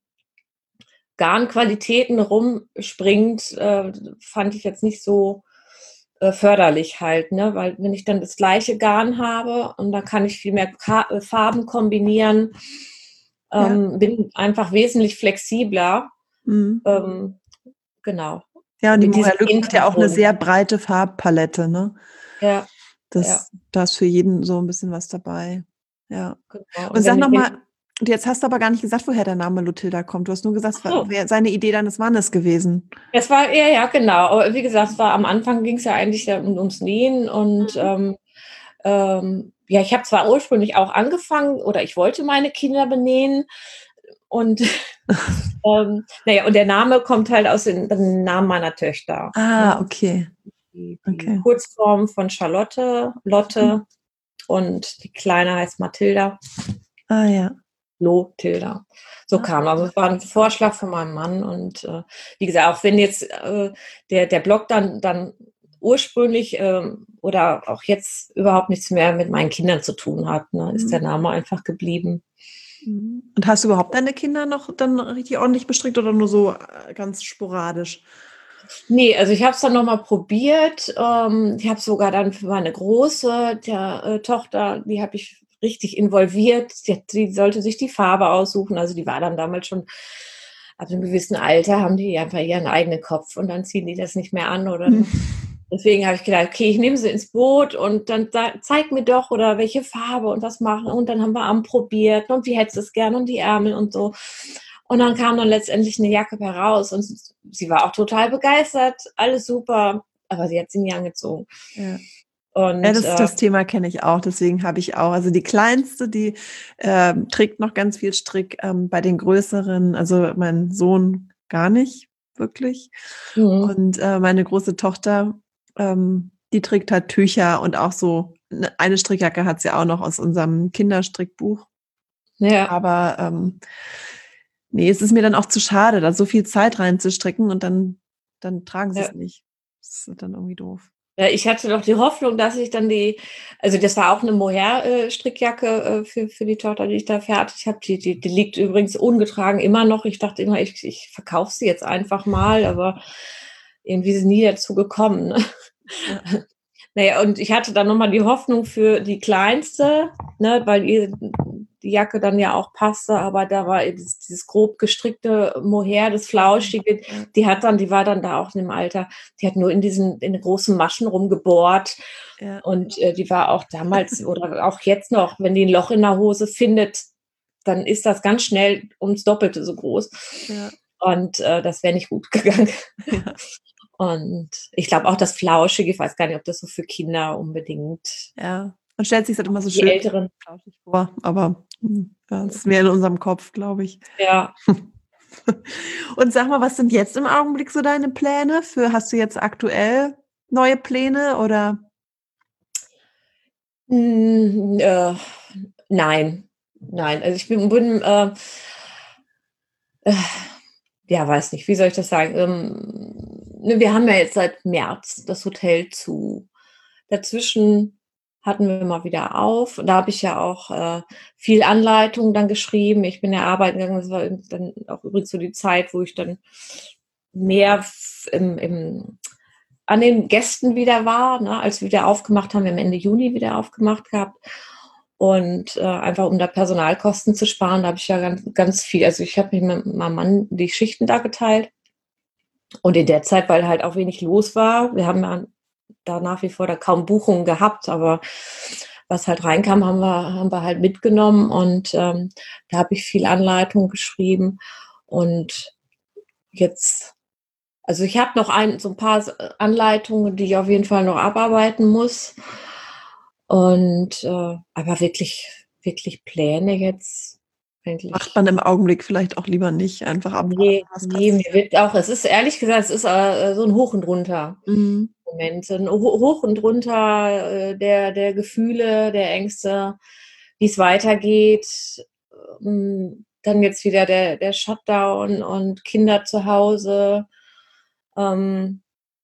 Garnqualitäten rumspringt, äh, fand ich jetzt nicht so äh, förderlich halt, ne? Weil wenn ich dann das gleiche Garn habe und dann kann ich viel mehr Ka äh, Farben kombinieren, Ja. ähm, bin einfach wesentlich flexibler. Mhm. Ähm, genau. Ja, und die Mit diesem Mohair Lux hat ja auch eine Hintergrund. sehr breite Farbpalette, ne? Ja, ja, Das, da ist für jeden so ein bisschen was dabei. Ja. genau. Und Und sag wenn, noch wenn, mal, jetzt hast du aber gar nicht gesagt, woher der Name Lutilda kommt. Du hast nur gesagt, es ach so, wäre seine Idee deines Mannes gewesen. das war, ja, ja, genau. Aber wie gesagt, es war am Anfang ging es ja eigentlich ja um, ums Nähen und ähm, ähm, ja, ich habe zwar ursprünglich auch angefangen oder ich wollte meine Kinder benähen, und ähm, naja, und der Name kommt halt aus den, dem Namen meiner Töchter. Ah, okay. Die, die Okay. Kurzform von Charlotte, Lotte Mhm. und die Kleine heißt Mathilda. Ah, ja. Lothilda. So Ah, kam. Also es war ein Vorschlag von meinem Mann und äh, wie gesagt, auch wenn jetzt äh, der, der Blog dann, dann ursprünglich ähm, oder auch jetzt überhaupt nichts mehr mit meinen Kindern zu tun hat, ne, ist der mhm. Name einfach geblieben. Mhm. Und hast du überhaupt deine Kinder noch dann richtig ordentlich bestrickt oder nur so äh, ganz sporadisch? Nee, also ich habe es dann nochmal probiert. Ähm, ich habe sogar dann für meine große der, äh, Tochter, die habe ich richtig involviert. Die, hat- die sollte sich die Farbe aussuchen. Also die war dann damals schon ab einem gewissen Alter, haben die einfach ihren eigenen Kopf und dann ziehen die das nicht mehr an oder Mhm. ne? Deswegen habe ich gedacht, okay, ich nehme sie ins Boot und dann sa- zeig mir doch oder welche Farbe und was machen. Und dann haben wir anprobiert und wie hättest du es gern und die Ärmel und so. Und dann kam dann letztendlich eine Jacke heraus und sie war auch total begeistert, alles super, aber sie hat sie nie angezogen. Ja. Ja, Und das, äh, das Thema kenne ich auch, deswegen habe ich auch. Also die kleinste, die ähm, trägt noch ganz viel Strick. Ähm, bei den größeren, also mein Sohn gar nicht wirklich. mhm. Und äh, meine große Tochter, ähm, die trägt halt Tücher und auch so ne- eine Strickjacke hat sie auch noch aus unserem Kinderstrickbuch. Ja, Aber ähm, nee, es ist mir dann auch zu schade, da so viel Zeit reinzustricken und dann, dann tragen sie es ja. nicht. Das ist dann irgendwie doof. Ja, ich hatte doch die Hoffnung, dass ich dann die, also das war auch eine Mohair-Strickjacke äh, für, für die Tochter, die ich da fertig habe. Die, die, die liegt übrigens ungetragen immer noch. Ich dachte immer, ich, ich verkaufe sie jetzt einfach mal, aber irgendwie ist es nie dazu gekommen. Ne? Ja. Naja, und ich hatte dann nochmal die Hoffnung für die Kleinste, ne, weil ihr die Jacke dann ja auch passte, aber da war dieses, dieses grob gestrickte Mohair, das Flauschige, Ja. die hat dann, die war dann da auch in dem Alter, die hat nur in diesen, in den großen Maschen rumgebohrt Ja. und äh, die war auch damals oder auch jetzt noch, wenn die ein Loch in der Hose findet, dann ist das ganz schnell ums Doppelte so groß. Ja. Und äh, das wäre nicht gut gegangen. Ja. Und ich glaube auch das Flauschige, ich weiß gar nicht, ob das so für Kinder unbedingt. Ja. Man stellt sich das immer so Die schön Älteren, flauschig vor, aber hm, ja, das ist mehr in unserem Kopf, glaube ich. ja. Und sag mal, was sind jetzt im Augenblick so deine Pläne für, hast du jetzt aktuell neue Pläne oder? Hm, äh, nein, nein. Also ich bin, bin äh, äh, ja, weiß nicht, wie soll ich das sagen? Ähm, ne, wir haben ja jetzt seit März das Hotel zu. Dazwischen hatten wir mal wieder auf. Da habe ich ja auch äh, viel Anleitung dann geschrieben. Ich bin ja arbeiten gegangen. Das war dann auch übrigens so die Zeit, wo ich dann mehr f- im, im, an den Gästen wieder war, ne, als wir wieder aufgemacht haben. Wir haben Ende Juni wieder aufgemacht gehabt. Und äh, einfach um da Personalkosten zu sparen, da habe ich ja ganz, ganz viel. Also ich habe mich mit meinem Mann die Schichten da geteilt. Und in der Zeit, weil halt auch wenig los war, wir haben ja da nach wie vor da kaum Buchungen gehabt, aber was halt reinkam, haben wir, haben wir halt mitgenommen und ähm, da habe ich viel Anleitung geschrieben und jetzt, also ich habe noch ein, so ein paar Anleitungen, die ich auf jeden Fall noch abarbeiten muss und äh, aber wirklich, wirklich Pläne jetzt Macht eigentlich. man im Augenblick vielleicht auch lieber nicht, einfach abwarten, Nee, was nee, mir passiert. wird auch, es ist ehrlich gesagt, es ist äh, so ein Hoch und Runter. Mhm. Moment, so ein Ho- Hoch und Runter äh, der, der Gefühle, der Ängste, wie es weitergeht. Ähm, Dann jetzt wieder der, der Shutdown und Kinder zu Hause. Ähm,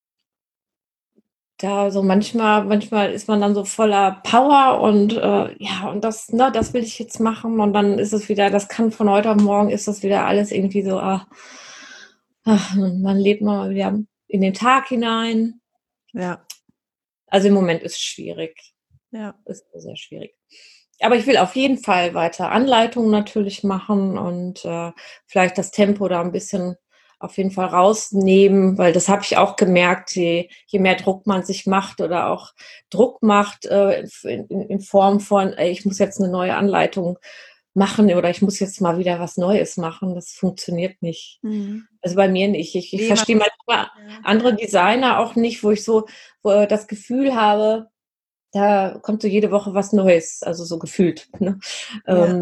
da so manchmal, manchmal ist man dann so voller Power und äh, ja, und das, ne, das will ich jetzt machen. Und dann ist es wieder, das kann von heute auf morgen ist das wieder alles irgendwie so, ach, ach, man lebt mal wieder in den Tag hinein. Ja, Also im Moment ist es schwierig. ja. Ist sehr schwierig. Aber ich will auf jeden Fall weiter Anleitungen natürlich machen und äh, vielleicht das Tempo da ein bisschen auf jeden Fall rausnehmen, weil das habe ich auch gemerkt, je, je mehr Druck man sich macht oder auch Druck macht äh, in, in, in Form von, ey, ich muss jetzt eine neue Anleitung machen oder ich muss jetzt mal wieder was Neues machen, das funktioniert nicht. Mhm. Also bei mir nicht. Ich, ich Nee, man verstehe muss, manchmal ja. andere Designer auch nicht, wo ich so wo das Gefühl habe, da kommt so jede Woche was Neues, also so gefühlt. Ne? Ja. Ähm,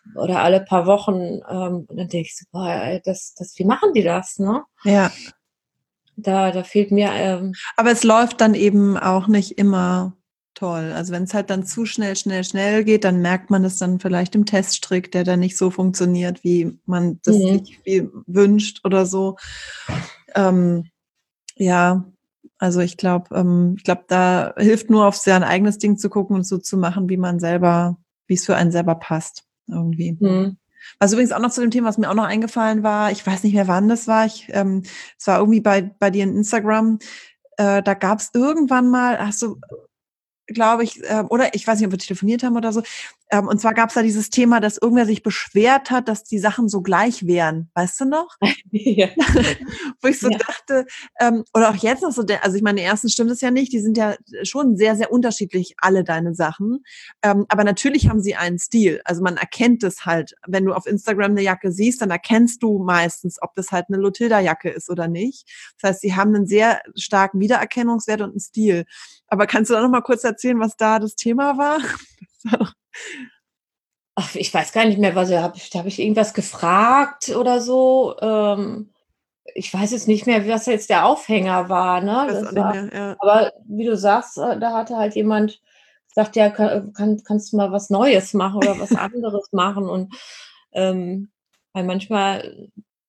oder alle paar Wochen. Ähm, und dann denke ich so, boah, ey, das, das, wie machen die das, ne? Ja. Da, da fehlt mir. Ähm, Aber es läuft dann eben auch nicht immer toll. Also wenn es halt dann zu schnell, schnell, schnell geht, dann merkt man es dann vielleicht im Teststrick, der dann nicht so funktioniert, wie man das mhm. sich wie wünscht oder so. Ähm, ja, also ich glaube, ähm, ich glaube, da hilft nur auf sein eigenes Ding zu gucken und so zu machen, wie man selber, wie es für einen selber passt irgendwie. Mhm. Was übrigens auch noch zu dem Thema, was mir auch noch eingefallen war, ich weiß nicht mehr, wann das war, ich, ähm, es war irgendwie bei, bei dir in Instagram, äh, da gab es irgendwann mal, hast du, glaube ich, äh, oder ich weiß nicht, ob wir telefoniert haben oder so. Ähm, und zwar gab es da dieses Thema, dass irgendwer sich beschwert hat, dass die Sachen so gleich wären. Weißt du noch? ja. Wo ich so Ja. dachte, ähm, oder auch jetzt noch so, der, also ich meine, erstens stimmt es ja nicht, die sind ja schon sehr, sehr unterschiedlich, alle deine Sachen. Ähm, aber natürlich haben sie einen Stil. Also man erkennt es halt, wenn du auf Instagram eine Jacke siehst, dann erkennst du meistens, ob das halt eine Lotilda-Jacke ist oder nicht. Das heißt, sie haben einen sehr starken Wiedererkennungswert und einen Stil. Aber kannst du da noch mal kurz erzählen, was da das Thema war? Ach, ich weiß gar nicht mehr, was habe ich, habe ich irgendwas gefragt oder so. Ähm, ich weiß jetzt nicht mehr, was jetzt der Aufhänger war, ne? Ich weiß auch Das nicht war, mehr, ja. aber wie du sagst, äh, da hatte halt jemand gesagt, ja, kann, kann, kannst du mal was Neues machen oder was anderes machen. Und ähm, weil manchmal,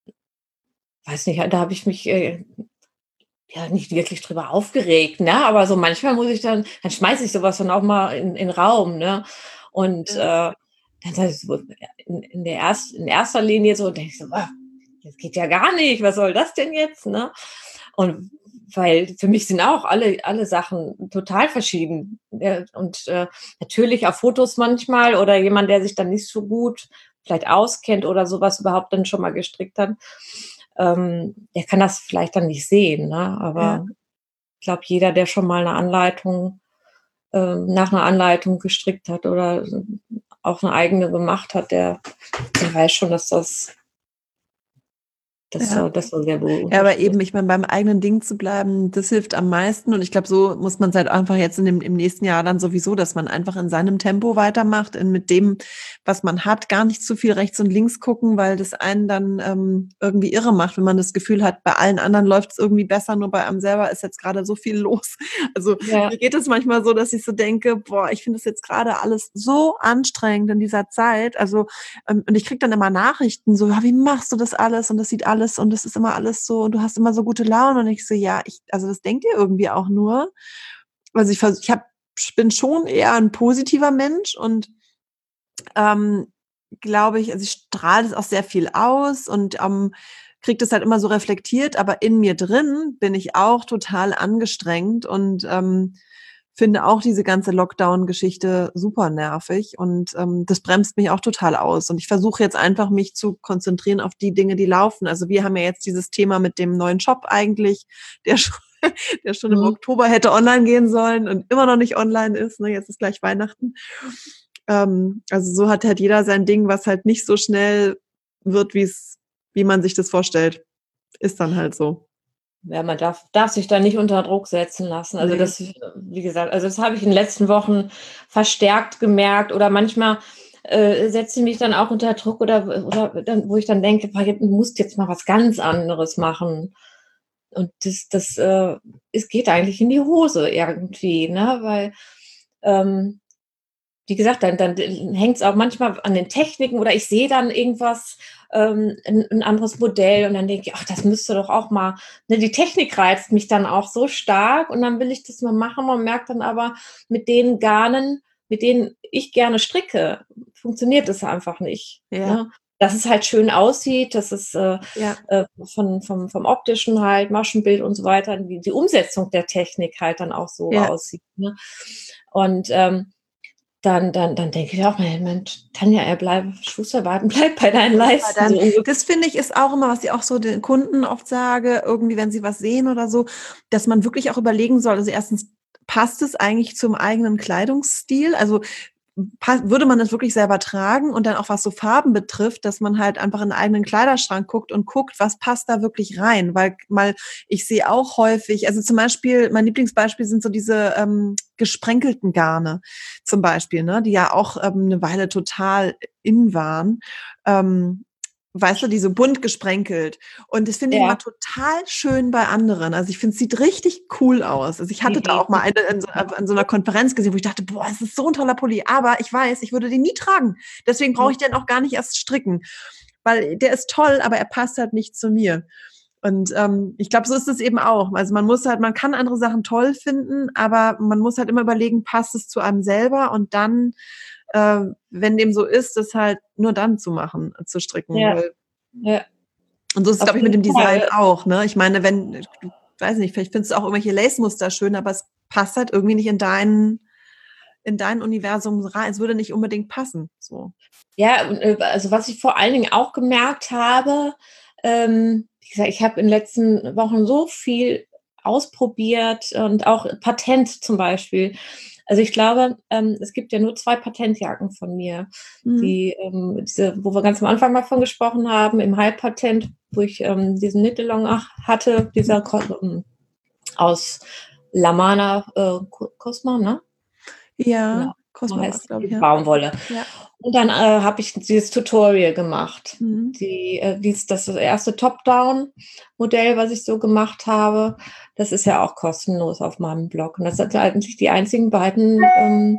weiß nicht, da habe ich mich äh, ja nicht wirklich drüber aufgeregt, ne? Aber so manchmal muss ich dann, dann schmeiße ich sowas dann auch mal in, in den Raum, ne? Und Ja. äh, dann sag ich so, in, in, der erst, in erster Linie so, denke ich so, ah, das geht ja gar nicht, was soll das denn jetzt, ne? Und weil für mich sind auch alle, alle Sachen total verschieden. Ja, und äh, natürlich auf Fotos manchmal oder jemand, der sich dann nicht so gut vielleicht auskennt oder sowas überhaupt dann schon mal gestrickt hat, ähm, der kann das vielleicht dann nicht sehen, ne? Ja. Aber ich glaube, jeder, der schon mal eine Anleitung, äh, nach einer Anleitung gestrickt hat oder auch eine eigene gemacht hat, der, der weiß schon, dass das, das, Ja. soll, das soll sehr wohl Ja, aber Unterschied ist. eben, ich meine, beim eigenen Ding zu bleiben, das hilft am meisten. Und ich glaube, so muss man es halt einfach jetzt in dem, im nächsten Jahr dann sowieso, dass man einfach in seinem Tempo weitermacht, in, mit dem, was man hat, gar nicht zu viel rechts und links gucken, weil das einen dann ähm, irgendwie irre macht, wenn man das Gefühl hat, bei allen anderen läuft es irgendwie besser, nur bei einem selber ist jetzt gerade so viel los. Also Ja. mir geht es manchmal so, dass ich so denke, boah, ich finde das jetzt gerade alles so anstrengend in dieser Zeit. Also ähm, und ich kriege dann immer Nachrichten so, ja, wie machst du das alles? Und das sieht alles und das ist immer alles so und du hast immer so gute Laune. Und ich so, ja, ich, also das denkt ihr irgendwie auch nur. Also ich vers- ich hab, bin schon eher ein positiver Mensch und ähm, glaube ich, also ich strahle das auch sehr viel aus und ähm, kriege das halt immer so reflektiert, aber in mir drin bin ich auch total angestrengt und ähm, finde auch diese ganze Lockdown-Geschichte super nervig und ähm, das bremst mich auch total aus. Und ich versuche jetzt einfach, mich zu konzentrieren auf die Dinge, die laufen. Also wir haben ja jetzt dieses Thema mit dem neuen Shop eigentlich, der schon, der schon im Mhm. Oktober hätte online gehen sollen und immer noch nicht online ist. Ne? Jetzt ist gleich Weihnachten. Ähm, also so hat halt jeder sein Ding, was halt nicht so schnell wird, wie es, wie man sich das vorstellt. Ist dann halt so. Ja, man darf, darf sich da nicht unter Druck setzen lassen. Also Nee. das, wie gesagt, also das habe ich in den letzten Wochen verstärkt gemerkt oder manchmal äh, setze ich mich dann auch unter Druck oder, oder dann, wo ich dann denke, boah, du musst jetzt mal was ganz anderes machen. Und das, das äh, es geht eigentlich in die Hose irgendwie, ne? Weil ähm, wie gesagt, dann, dann hängt es auch manchmal an den Techniken oder ich sehe dann irgendwas, ähm, ein, ein anderes Modell und dann denke ich, ach, das müsste doch auch mal, ne, die Technik reizt mich dann auch so stark und dann will ich das mal machen und merke dann aber, mit den Garnen, mit denen ich gerne stricke, funktioniert das einfach nicht. Ja, Ne? Dass es halt schön aussieht, dass es äh, ja, äh, von, vom, vom optischen halt, Maschenbild und so weiter, die, die Umsetzung der Technik halt dann auch so ja. aussieht. Ne? Und ähm, dann dann dann denke ich auch: „Mensch, Tanja, er bleib Schusterbarten, bleib bei deinen Aber Leisten", dann, so ungefähr. das finde ich, ist auch immer, was ich auch so den Kunden oft sage, irgendwie, wenn sie was sehen oder so, dass man wirklich auch überlegen soll. Also erstens, passt es eigentlich zum eigenen Kleidungsstil? Also würde man das wirklich selber tragen und dann auch was so Farben betrifft, dass man halt einfach in den eigenen Kleiderschrank guckt und guckt, was passt da wirklich rein, weil mal ich sehe auch häufig, also zum Beispiel, mein Lieblingsbeispiel sind so diese ähm, gesprenkelten Garne zum Beispiel, ne, die ja auch ähm, eine Weile total in waren. Ähm, Weißt du, die so bunt gesprenkelt. Und das finde ich immer Ja. total schön bei anderen. Also ich finde, es sieht richtig cool aus. Also ich hatte da auch mal eine an so, an so einer Konferenz gesehen, wo ich dachte, boah, es ist so ein toller Pulli. Aber ich weiß, ich würde den nie tragen. Deswegen brauche ich den auch gar nicht erst stricken. Weil der ist toll, aber er passt halt nicht zu mir. Und ähm, ich glaube, so ist es eben auch. Also man muss halt, man kann andere Sachen toll finden, aber man muss halt immer überlegen, passt es zu einem selber und dann äh, wenn dem so ist, das halt nur dann zu machen, zu stricken. Ja, Weil, ja. und so ist es, Auf glaube ich, mit dem jeden Design Fall. auch. Ne? Ich meine, wenn, ich weiß nicht, vielleicht findest du auch irgendwelche Lace-Muster schön, aber es passt halt irgendwie nicht in dein, in dein Universum rein. Es würde nicht unbedingt passen. So. Ja, also was ich vor allen Dingen auch gemerkt habe, ähm, wie gesagt, ich habe in den letzten Wochen so viel ausprobiert und auch Patent zum Beispiel. Also ich glaube, ähm, es gibt ja nur zwei Patentjacken von mir, Mhm. die, ähm, diese, wo wir ganz am Anfang mal von gesprochen haben, im Halbpatent, wo ich ähm, diesen Knit-Along hatte, dieser ähm, aus Lamana äh, Cosma, ne? Ja, Genau, so Cosmo war es, heißt glaube ich, die ja. Baumwolle. Ja. Und dann äh, habe ich dieses Tutorial gemacht. Mhm. Die, äh, dies, das erste Top-Down-Modell, was ich so gemacht habe, das ist ja auch kostenlos auf meinem Blog. Und das sind eigentlich die einzigen beiden ähm,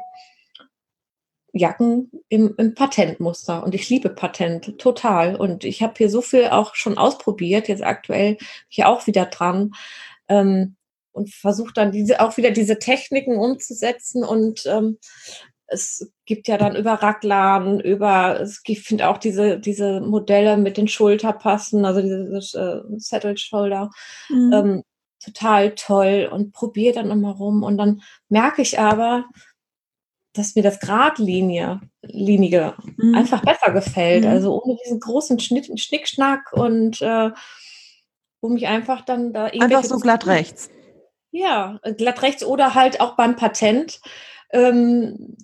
Jacken im, im Patentmuster. Und ich liebe Patent total. Und ich habe hier so viel auch schon ausprobiert. Jetzt aktuell bin ich auch wieder dran. Ähm, und versuche dann diese, auch wieder diese Techniken umzusetzen. Und ähm, es gibt ja dann über Raglan, über, es gibt, finde auch diese, diese Modelle mit den Schulterpassen, also dieses äh, Saddle Shoulder, Mhm. ähm, total toll und probiere dann immer rum. Und dann merke ich aber, dass mir das Geradlinie, Linige Mhm. einfach besser gefällt. Mhm. Also ohne diesen großen Schnitt, Schnickschnack und äh, wo mich einfach dann da Einfach irgendwelche so glatt rechts. ja, glatt rechts oder halt auch beim Patent ähm,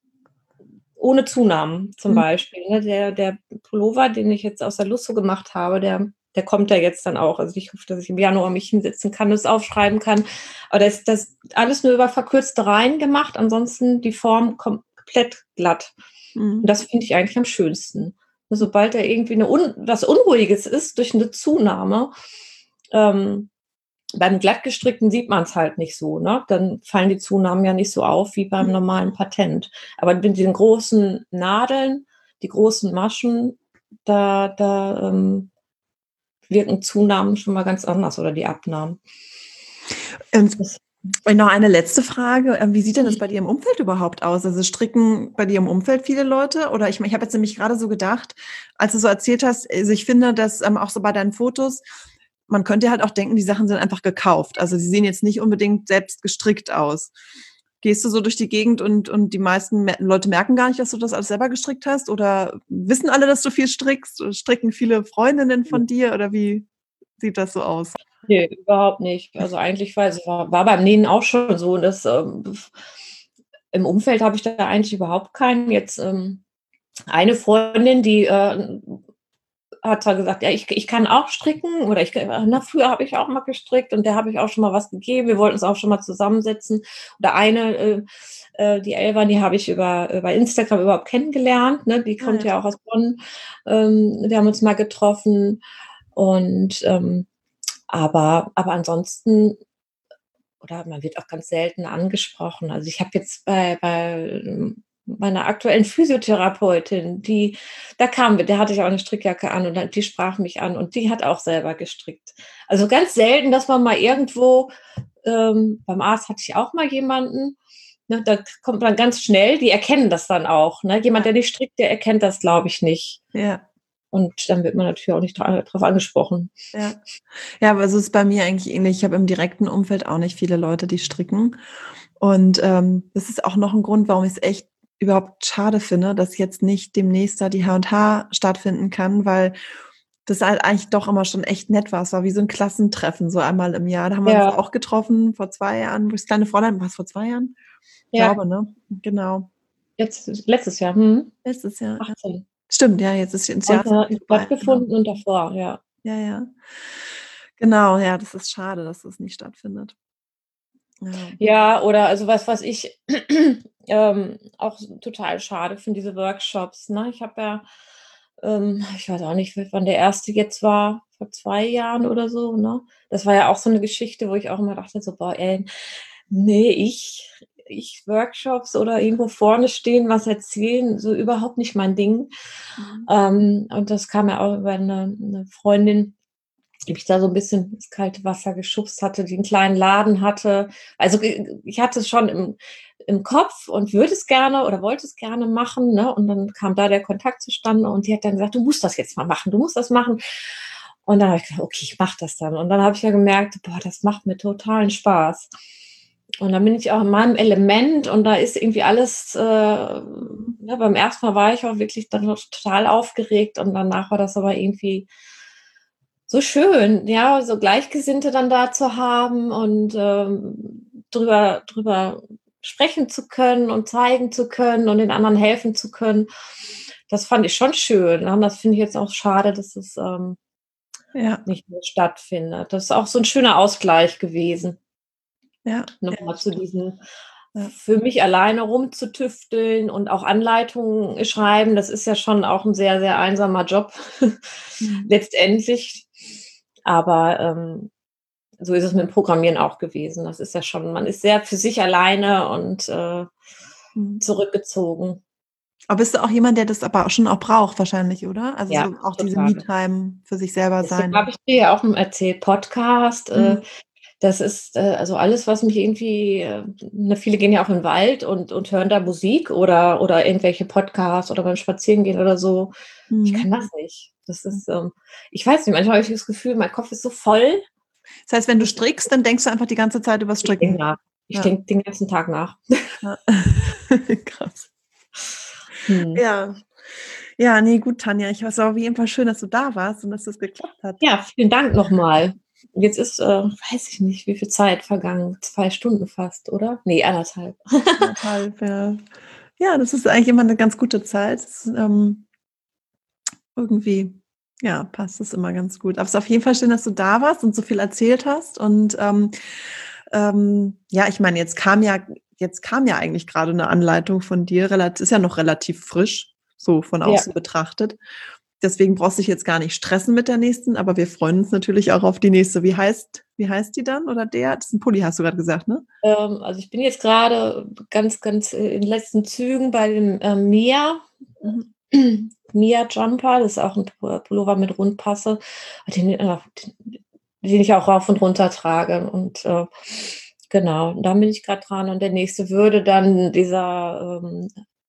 ohne Zunahmen zum Mhm. Beispiel. Ne? Der, der Pullover, den ich jetzt aus der Lusso gemacht habe, der, der kommt ja jetzt dann auch. Also ich hoffe, dass ich im Januar mich hinsetzen kann, das aufschreiben kann. Aber das ist das alles nur über verkürzte Reihen gemacht. Ansonsten die Form komplett glatt. Mhm. Und das finde ich eigentlich am schönsten. Sobald da irgendwie eine Un was Unruhiges ist durch eine Zunahme, ähm, beim glattgestrickten sieht man es halt nicht so, ne? Dann fallen die Zunahmen ja nicht so auf wie beim normalen Patent. Aber mit den großen Nadeln, die großen Maschen, da, da ähm, wirken Zunahmen schon mal ganz anders oder die Abnahmen. Und Das, noch eine letzte Frage. Wie sieht denn das bei dir im Umfeld überhaupt aus? Also stricken bei dir im Umfeld viele Leute? Oder ich, ich habe jetzt nämlich gerade so gedacht, als du so erzählt hast, also ich finde, dass ähm, auch so bei deinen Fotos, man könnte halt auch denken, die Sachen sind einfach gekauft. Also sie sehen jetzt nicht unbedingt selbst gestrickt aus. Gehst du so durch die Gegend und, und die meisten Leute merken gar nicht, dass du das alles selber gestrickt hast? Oder wissen alle, dass du viel strickst? Stricken viele Freundinnen von dir? Oder wie sieht das so aus? nee, überhaupt nicht. Also eigentlich war, war, war beim Nähen auch schon so. Dass, ähm, im Umfeld habe ich da eigentlich überhaupt keinen. Jetzt ähm, eine Freundin, die äh, hat zwar gesagt, ja, ich, ich kann auch stricken oder ich, na, früher habe ich auch mal gestrickt und der habe ich auch schon mal was gegeben. Wir wollten uns auch schon mal zusammensetzen. Oder eine, äh, äh, die Elva, die habe ich über, über Instagram überhaupt kennengelernt. Ne? Die kommt Ah, ja. ja auch aus Bonn. Ähm, wir haben uns mal getroffen und ähm, aber, aber ansonsten, oder man wird auch ganz selten angesprochen. Also ich habe jetzt bei, bei meiner aktuellen Physiotherapeutin, die, da kam, der hatte ich auch eine Strickjacke an und die sprach mich an und die hat auch selber gestrickt. Also ganz selten, dass man mal irgendwo, ähm, beim Arzt hatte ich auch mal jemanden, ne, da kommt man ganz schnell, die erkennen das dann auch. Ne? Jemand, der nicht strickt, der erkennt das, glaube ich, nicht. Ja. Und dann wird man natürlich auch nicht drauf angesprochen. Ja. Ja, aber so ist es bei mir eigentlich ähnlich. Ich habe im direkten Umfeld auch nicht viele Leute, die stricken. Und ähm, das ist auch noch ein Grund, warum ich es echt überhaupt schade finde, dass jetzt nicht demnächst da die H und H stattfinden kann, weil das halt eigentlich doch immer schon echt nett war. Es war wie so ein Klassentreffen, so einmal im Jahr. Da haben wir uns Ja, auch getroffen vor zwei Jahren, wo ich das kleine Fräulein, war es vor zwei Jahren? Ich ja. glaube, ne? Genau. Jetzt, letztes Jahr, hm? Letztes Jahr, ja. achtzehn. Stimmt, ja, jetzt ist ins Jahr Und hat vorbei. stattgefunden Genau. und davor, ja. Ja, ja. Genau, ja, das ist schade, dass das nicht stattfindet. Ja. Ja, oder also was, was ich ähm, auch total schade finde, diese Workshops. Ne? Ich habe ja, ähm, ich weiß auch nicht, wann der erste jetzt war, vor zwei Jahren oder so. Ne? Das war ja auch so eine Geschichte, wo ich auch immer dachte, so, boah, ey, nee, ich, ich Workshops oder irgendwo vorne stehen, was erzählen, so überhaupt nicht mein Ding. Mhm. Ähm, und das kam ja auch über eine, eine Freundin, die mich da so ein bisschen ins kalte Wasser geschubst hatte, die einen kleinen Laden hatte. Also, äh, ich hatte es schon im im Kopf und würde es gerne oder wollte es gerne machen, ne? Und dann kam da der Kontakt zustande und die hat dann gesagt: „Du musst das jetzt mal machen, du musst das machen.“ Und dann habe ich gesagt: „Okay, ich mache das dann.“ Und dann habe ich ja gemerkt: „Boah, das macht mir totalen Spaß.“ Und dann bin ich auch in meinem Element und da ist irgendwie alles, äh ja, beim ersten Mal war ich auch wirklich dann total aufgeregt und danach war das aber irgendwie so schön, ja, so Gleichgesinnte dann da zu haben und, ähm, drüber drüber sprechen zu können und zeigen zu können und den anderen helfen zu können. Das fand ich schon schön, ne? Und das finde ich jetzt auch schade, dass es, ähm, Ja, nicht mehr stattfindet. Das ist auch so 'n schöner Ausgleich gewesen, ja, noch ja, mal zu stimmt. diesem Ja. für mich alleine rumzutüfteln und auch Anleitungen schreiben. Das ist ja schon auch 'n sehr, sehr einsamer Job Mhm. letztendlich. Aber, ähm, so ist es mit dem Programmieren auch gewesen. Das ist ja schon man ist sehr für sich alleine und, äh, Mhm. zurückgezogen. Aber bist du auch jemand, der das aber auch schon auch braucht wahrscheinlich, oder? Also, Ja, so auch diese total. Me-Time für sich selber Deswegen habe sein. ich dir ja auch 'n erzählt, Podcast, äh, Mhm. das ist, äh also alles, was mich irgendwie äh, ne, viele gehen ja auch in 'n Wald und und hören da Musik oder oder irgendwelche Podcasts oder beim Spazierengehen oder so. Ich kann Mhm. das nicht. Das ist, ähm ich weiß nicht, manchmal habe ich das Gefühl, mein Kopf ist so voll, Das heißt, wenn du dass ich strickst, dann denkst du einfach die ganze Zeit übers ich denke Stricken? nach. Ich Ja, denke den ganzen Tag nach. ja. Krass. Mhm. Ja. Ja, ne, gut, Tanja. Ich es war auf jeden Fall schön, dass du da warst und dass das geklappt hat. Ja, vielen Dank noch mal. Jetzt ist, äh, weiß ich nicht, wie viel Zeit vergangen, zwei Stunden fast, oder? Ne, anderthalb. anderthalb, ja. Ja, das ist eigentlich immer 'ne ganz gute Zeit. Das, ähm, irgendwie, ja, passt es immer ganz gut. Aber es ist auf jeden Fall schön, dass du da warst und so viel erzählt hast und, ähm, ähm, ja, ich meine, jetzt kam ja jetzt kam ja eigentlich grade 'ne Anleitung von dir, relat ist ja noch relativ frisch, so von Ja. außen betrachtet. Deswegen brauchst du dich jetzt gar nicht stressen mit der nächsten, aber wir freuen uns natürlich auch auf die nächste. Wie heißt wie heißt die dann oder der? Das ist 'n Pulli, hast du grad gesagt, ne? Ähm, also, ich bin jetzt grade ganz, ganz, äh, in den letzten Zügen bei dem, ähm, Mia Mhm. Mia Jumper. Das ist auch 'n Pu Pullover mit Rundpasse, den äh, den den ich auch rauf und runter trage und, äh, genau, da bin ich grad dran und der nächste würde dann dieser, ähm,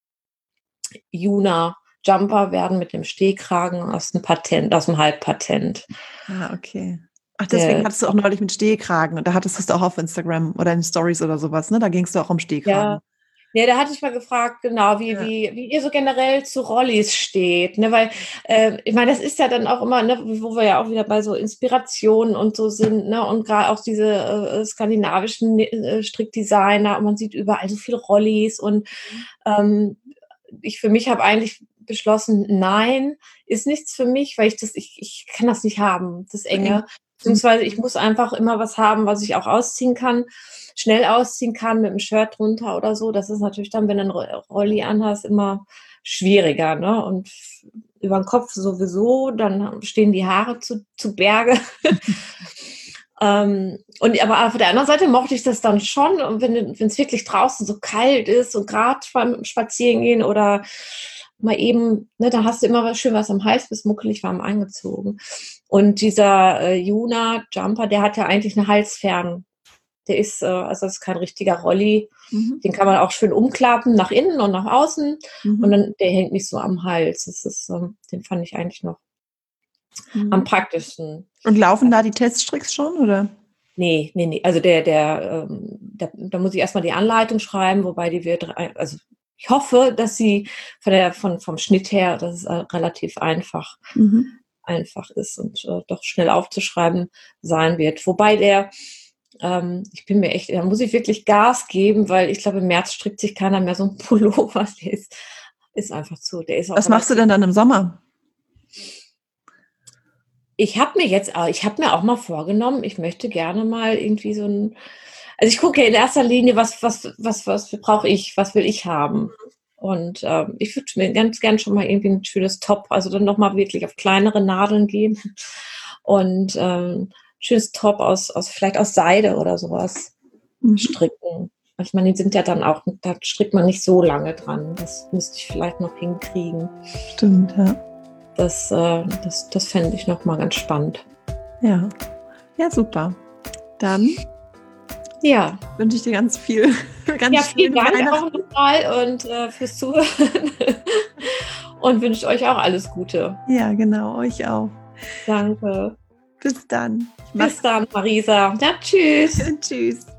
Juna Jumper werden mit dem Stehkragen aus'm Patent aus'm Halbpatent. Ah, okay. Ach, deswegen Der hattest du auch neulich mit Stehkragen und da hattest du's auch auf Instagram oder in Stories oder so was, ne? Da ging's doch um Ja. Stehkragen. Ne, da hatte ich mal gefragt, genau, wie Ja. wie wie ihr so generell zu Rollis steht, ne? Weil, äh, ich meine, das ist ja dann auch immer, ne, wo wir ja auch wieder bei so Inspirationen und so sind, ne? Und grad auch diese, äh, äh, skandinavischen Nä äh, Strickdesigner und man sieht überall so viele Rollis und, Mhm. ähm, ich für mich habe eigentlich beschlossen: „Nein, ist nichts für mich“, weil ich das ich ich kann das nicht haben, das Zu eng. Enge. Mhm. Beziehungsweise ich muss einfach immer was haben, was ich auch ausziehen kann, schnell ausziehen kann mit 'm Shirt drunter oder so. Das ist natürlich dann, wenn du 'n Ro Rolli anhast, immer schwieriger, ne? Und f übern Kopf sowieso, dann stehen die Haare zu zu Berge. Ähm, und aber auf der anderen Seite mochte ich das dann schon und wenn du wenn's wirklich draußen so kalt ist und grad beim Spazierengehen oder mal eben ne, da hast du immer was schön was am Hals, bist muckelig warm angezogen. Und dieser, äh, Juna Jumper, der hat ja eigentlich 'ne Halsfern der ist, äh also, das ist kein richtiger Rolli. Mhm. Den kann man auch schön umklappen nach innen und nach außen und Mhm. dann der hängt nicht so am Hals. Das ist, ähm den fand ich eigentlich noch am Mhm. praktischsten. Und laufen da die Teststricks schon, oder? Ne, ne, ne. Also, der der, ähm da da muss ich erst mal die Anleitung schreiben, wobei die wird rei also, ich hoffe, dass sie von der von vom Schnitt her, dass es, äh, relativ einfach Mhm. einfach ist und, äh, doch schnell aufzuschreiben sein wird. Wobei der ähm, ich bin mir echt, da muss ich wirklich Gas geben, weil ich glaube, im März strickt sich keiner mehr so ein Pullover. Der ist, ist einfach zu. Der ist auch Was machst du denn dann im Sommer? Ich habe mir jetzt, ich habe mir auch mal vorgenommen, ich möchte gerne mal irgendwie so ein, also ich gucke ja in erster Linie, was, was, was, was brauche ich, was will ich haben. Und ähm, ich würde mir ganz gern schon mal irgendwie ein schönes Top, also dann nochmal wirklich auf kleinere Nadeln gehen und ähm, schönes Top aus, aus, vielleicht aus Seide oder sowas mhm. stricken. Ich meine, die sind ja dann auch, da strickt man nicht so lange dran. Das müsste ich vielleicht noch hinkriegen. Stimmt, ja. Das, äh, das, das fände ich nochmal ganz spannend. Ja, ja, super. Dann ja. wünsche ich dir ganz viel. Ganz ja, vielen Dank auch nochmal und äh, fürs Zuhören. Und wünsche euch auch alles Gute. Ja, genau, euch auch. Danke. Bis dann. Bis dann, Marisa. Ja, tschüss. Tschüss.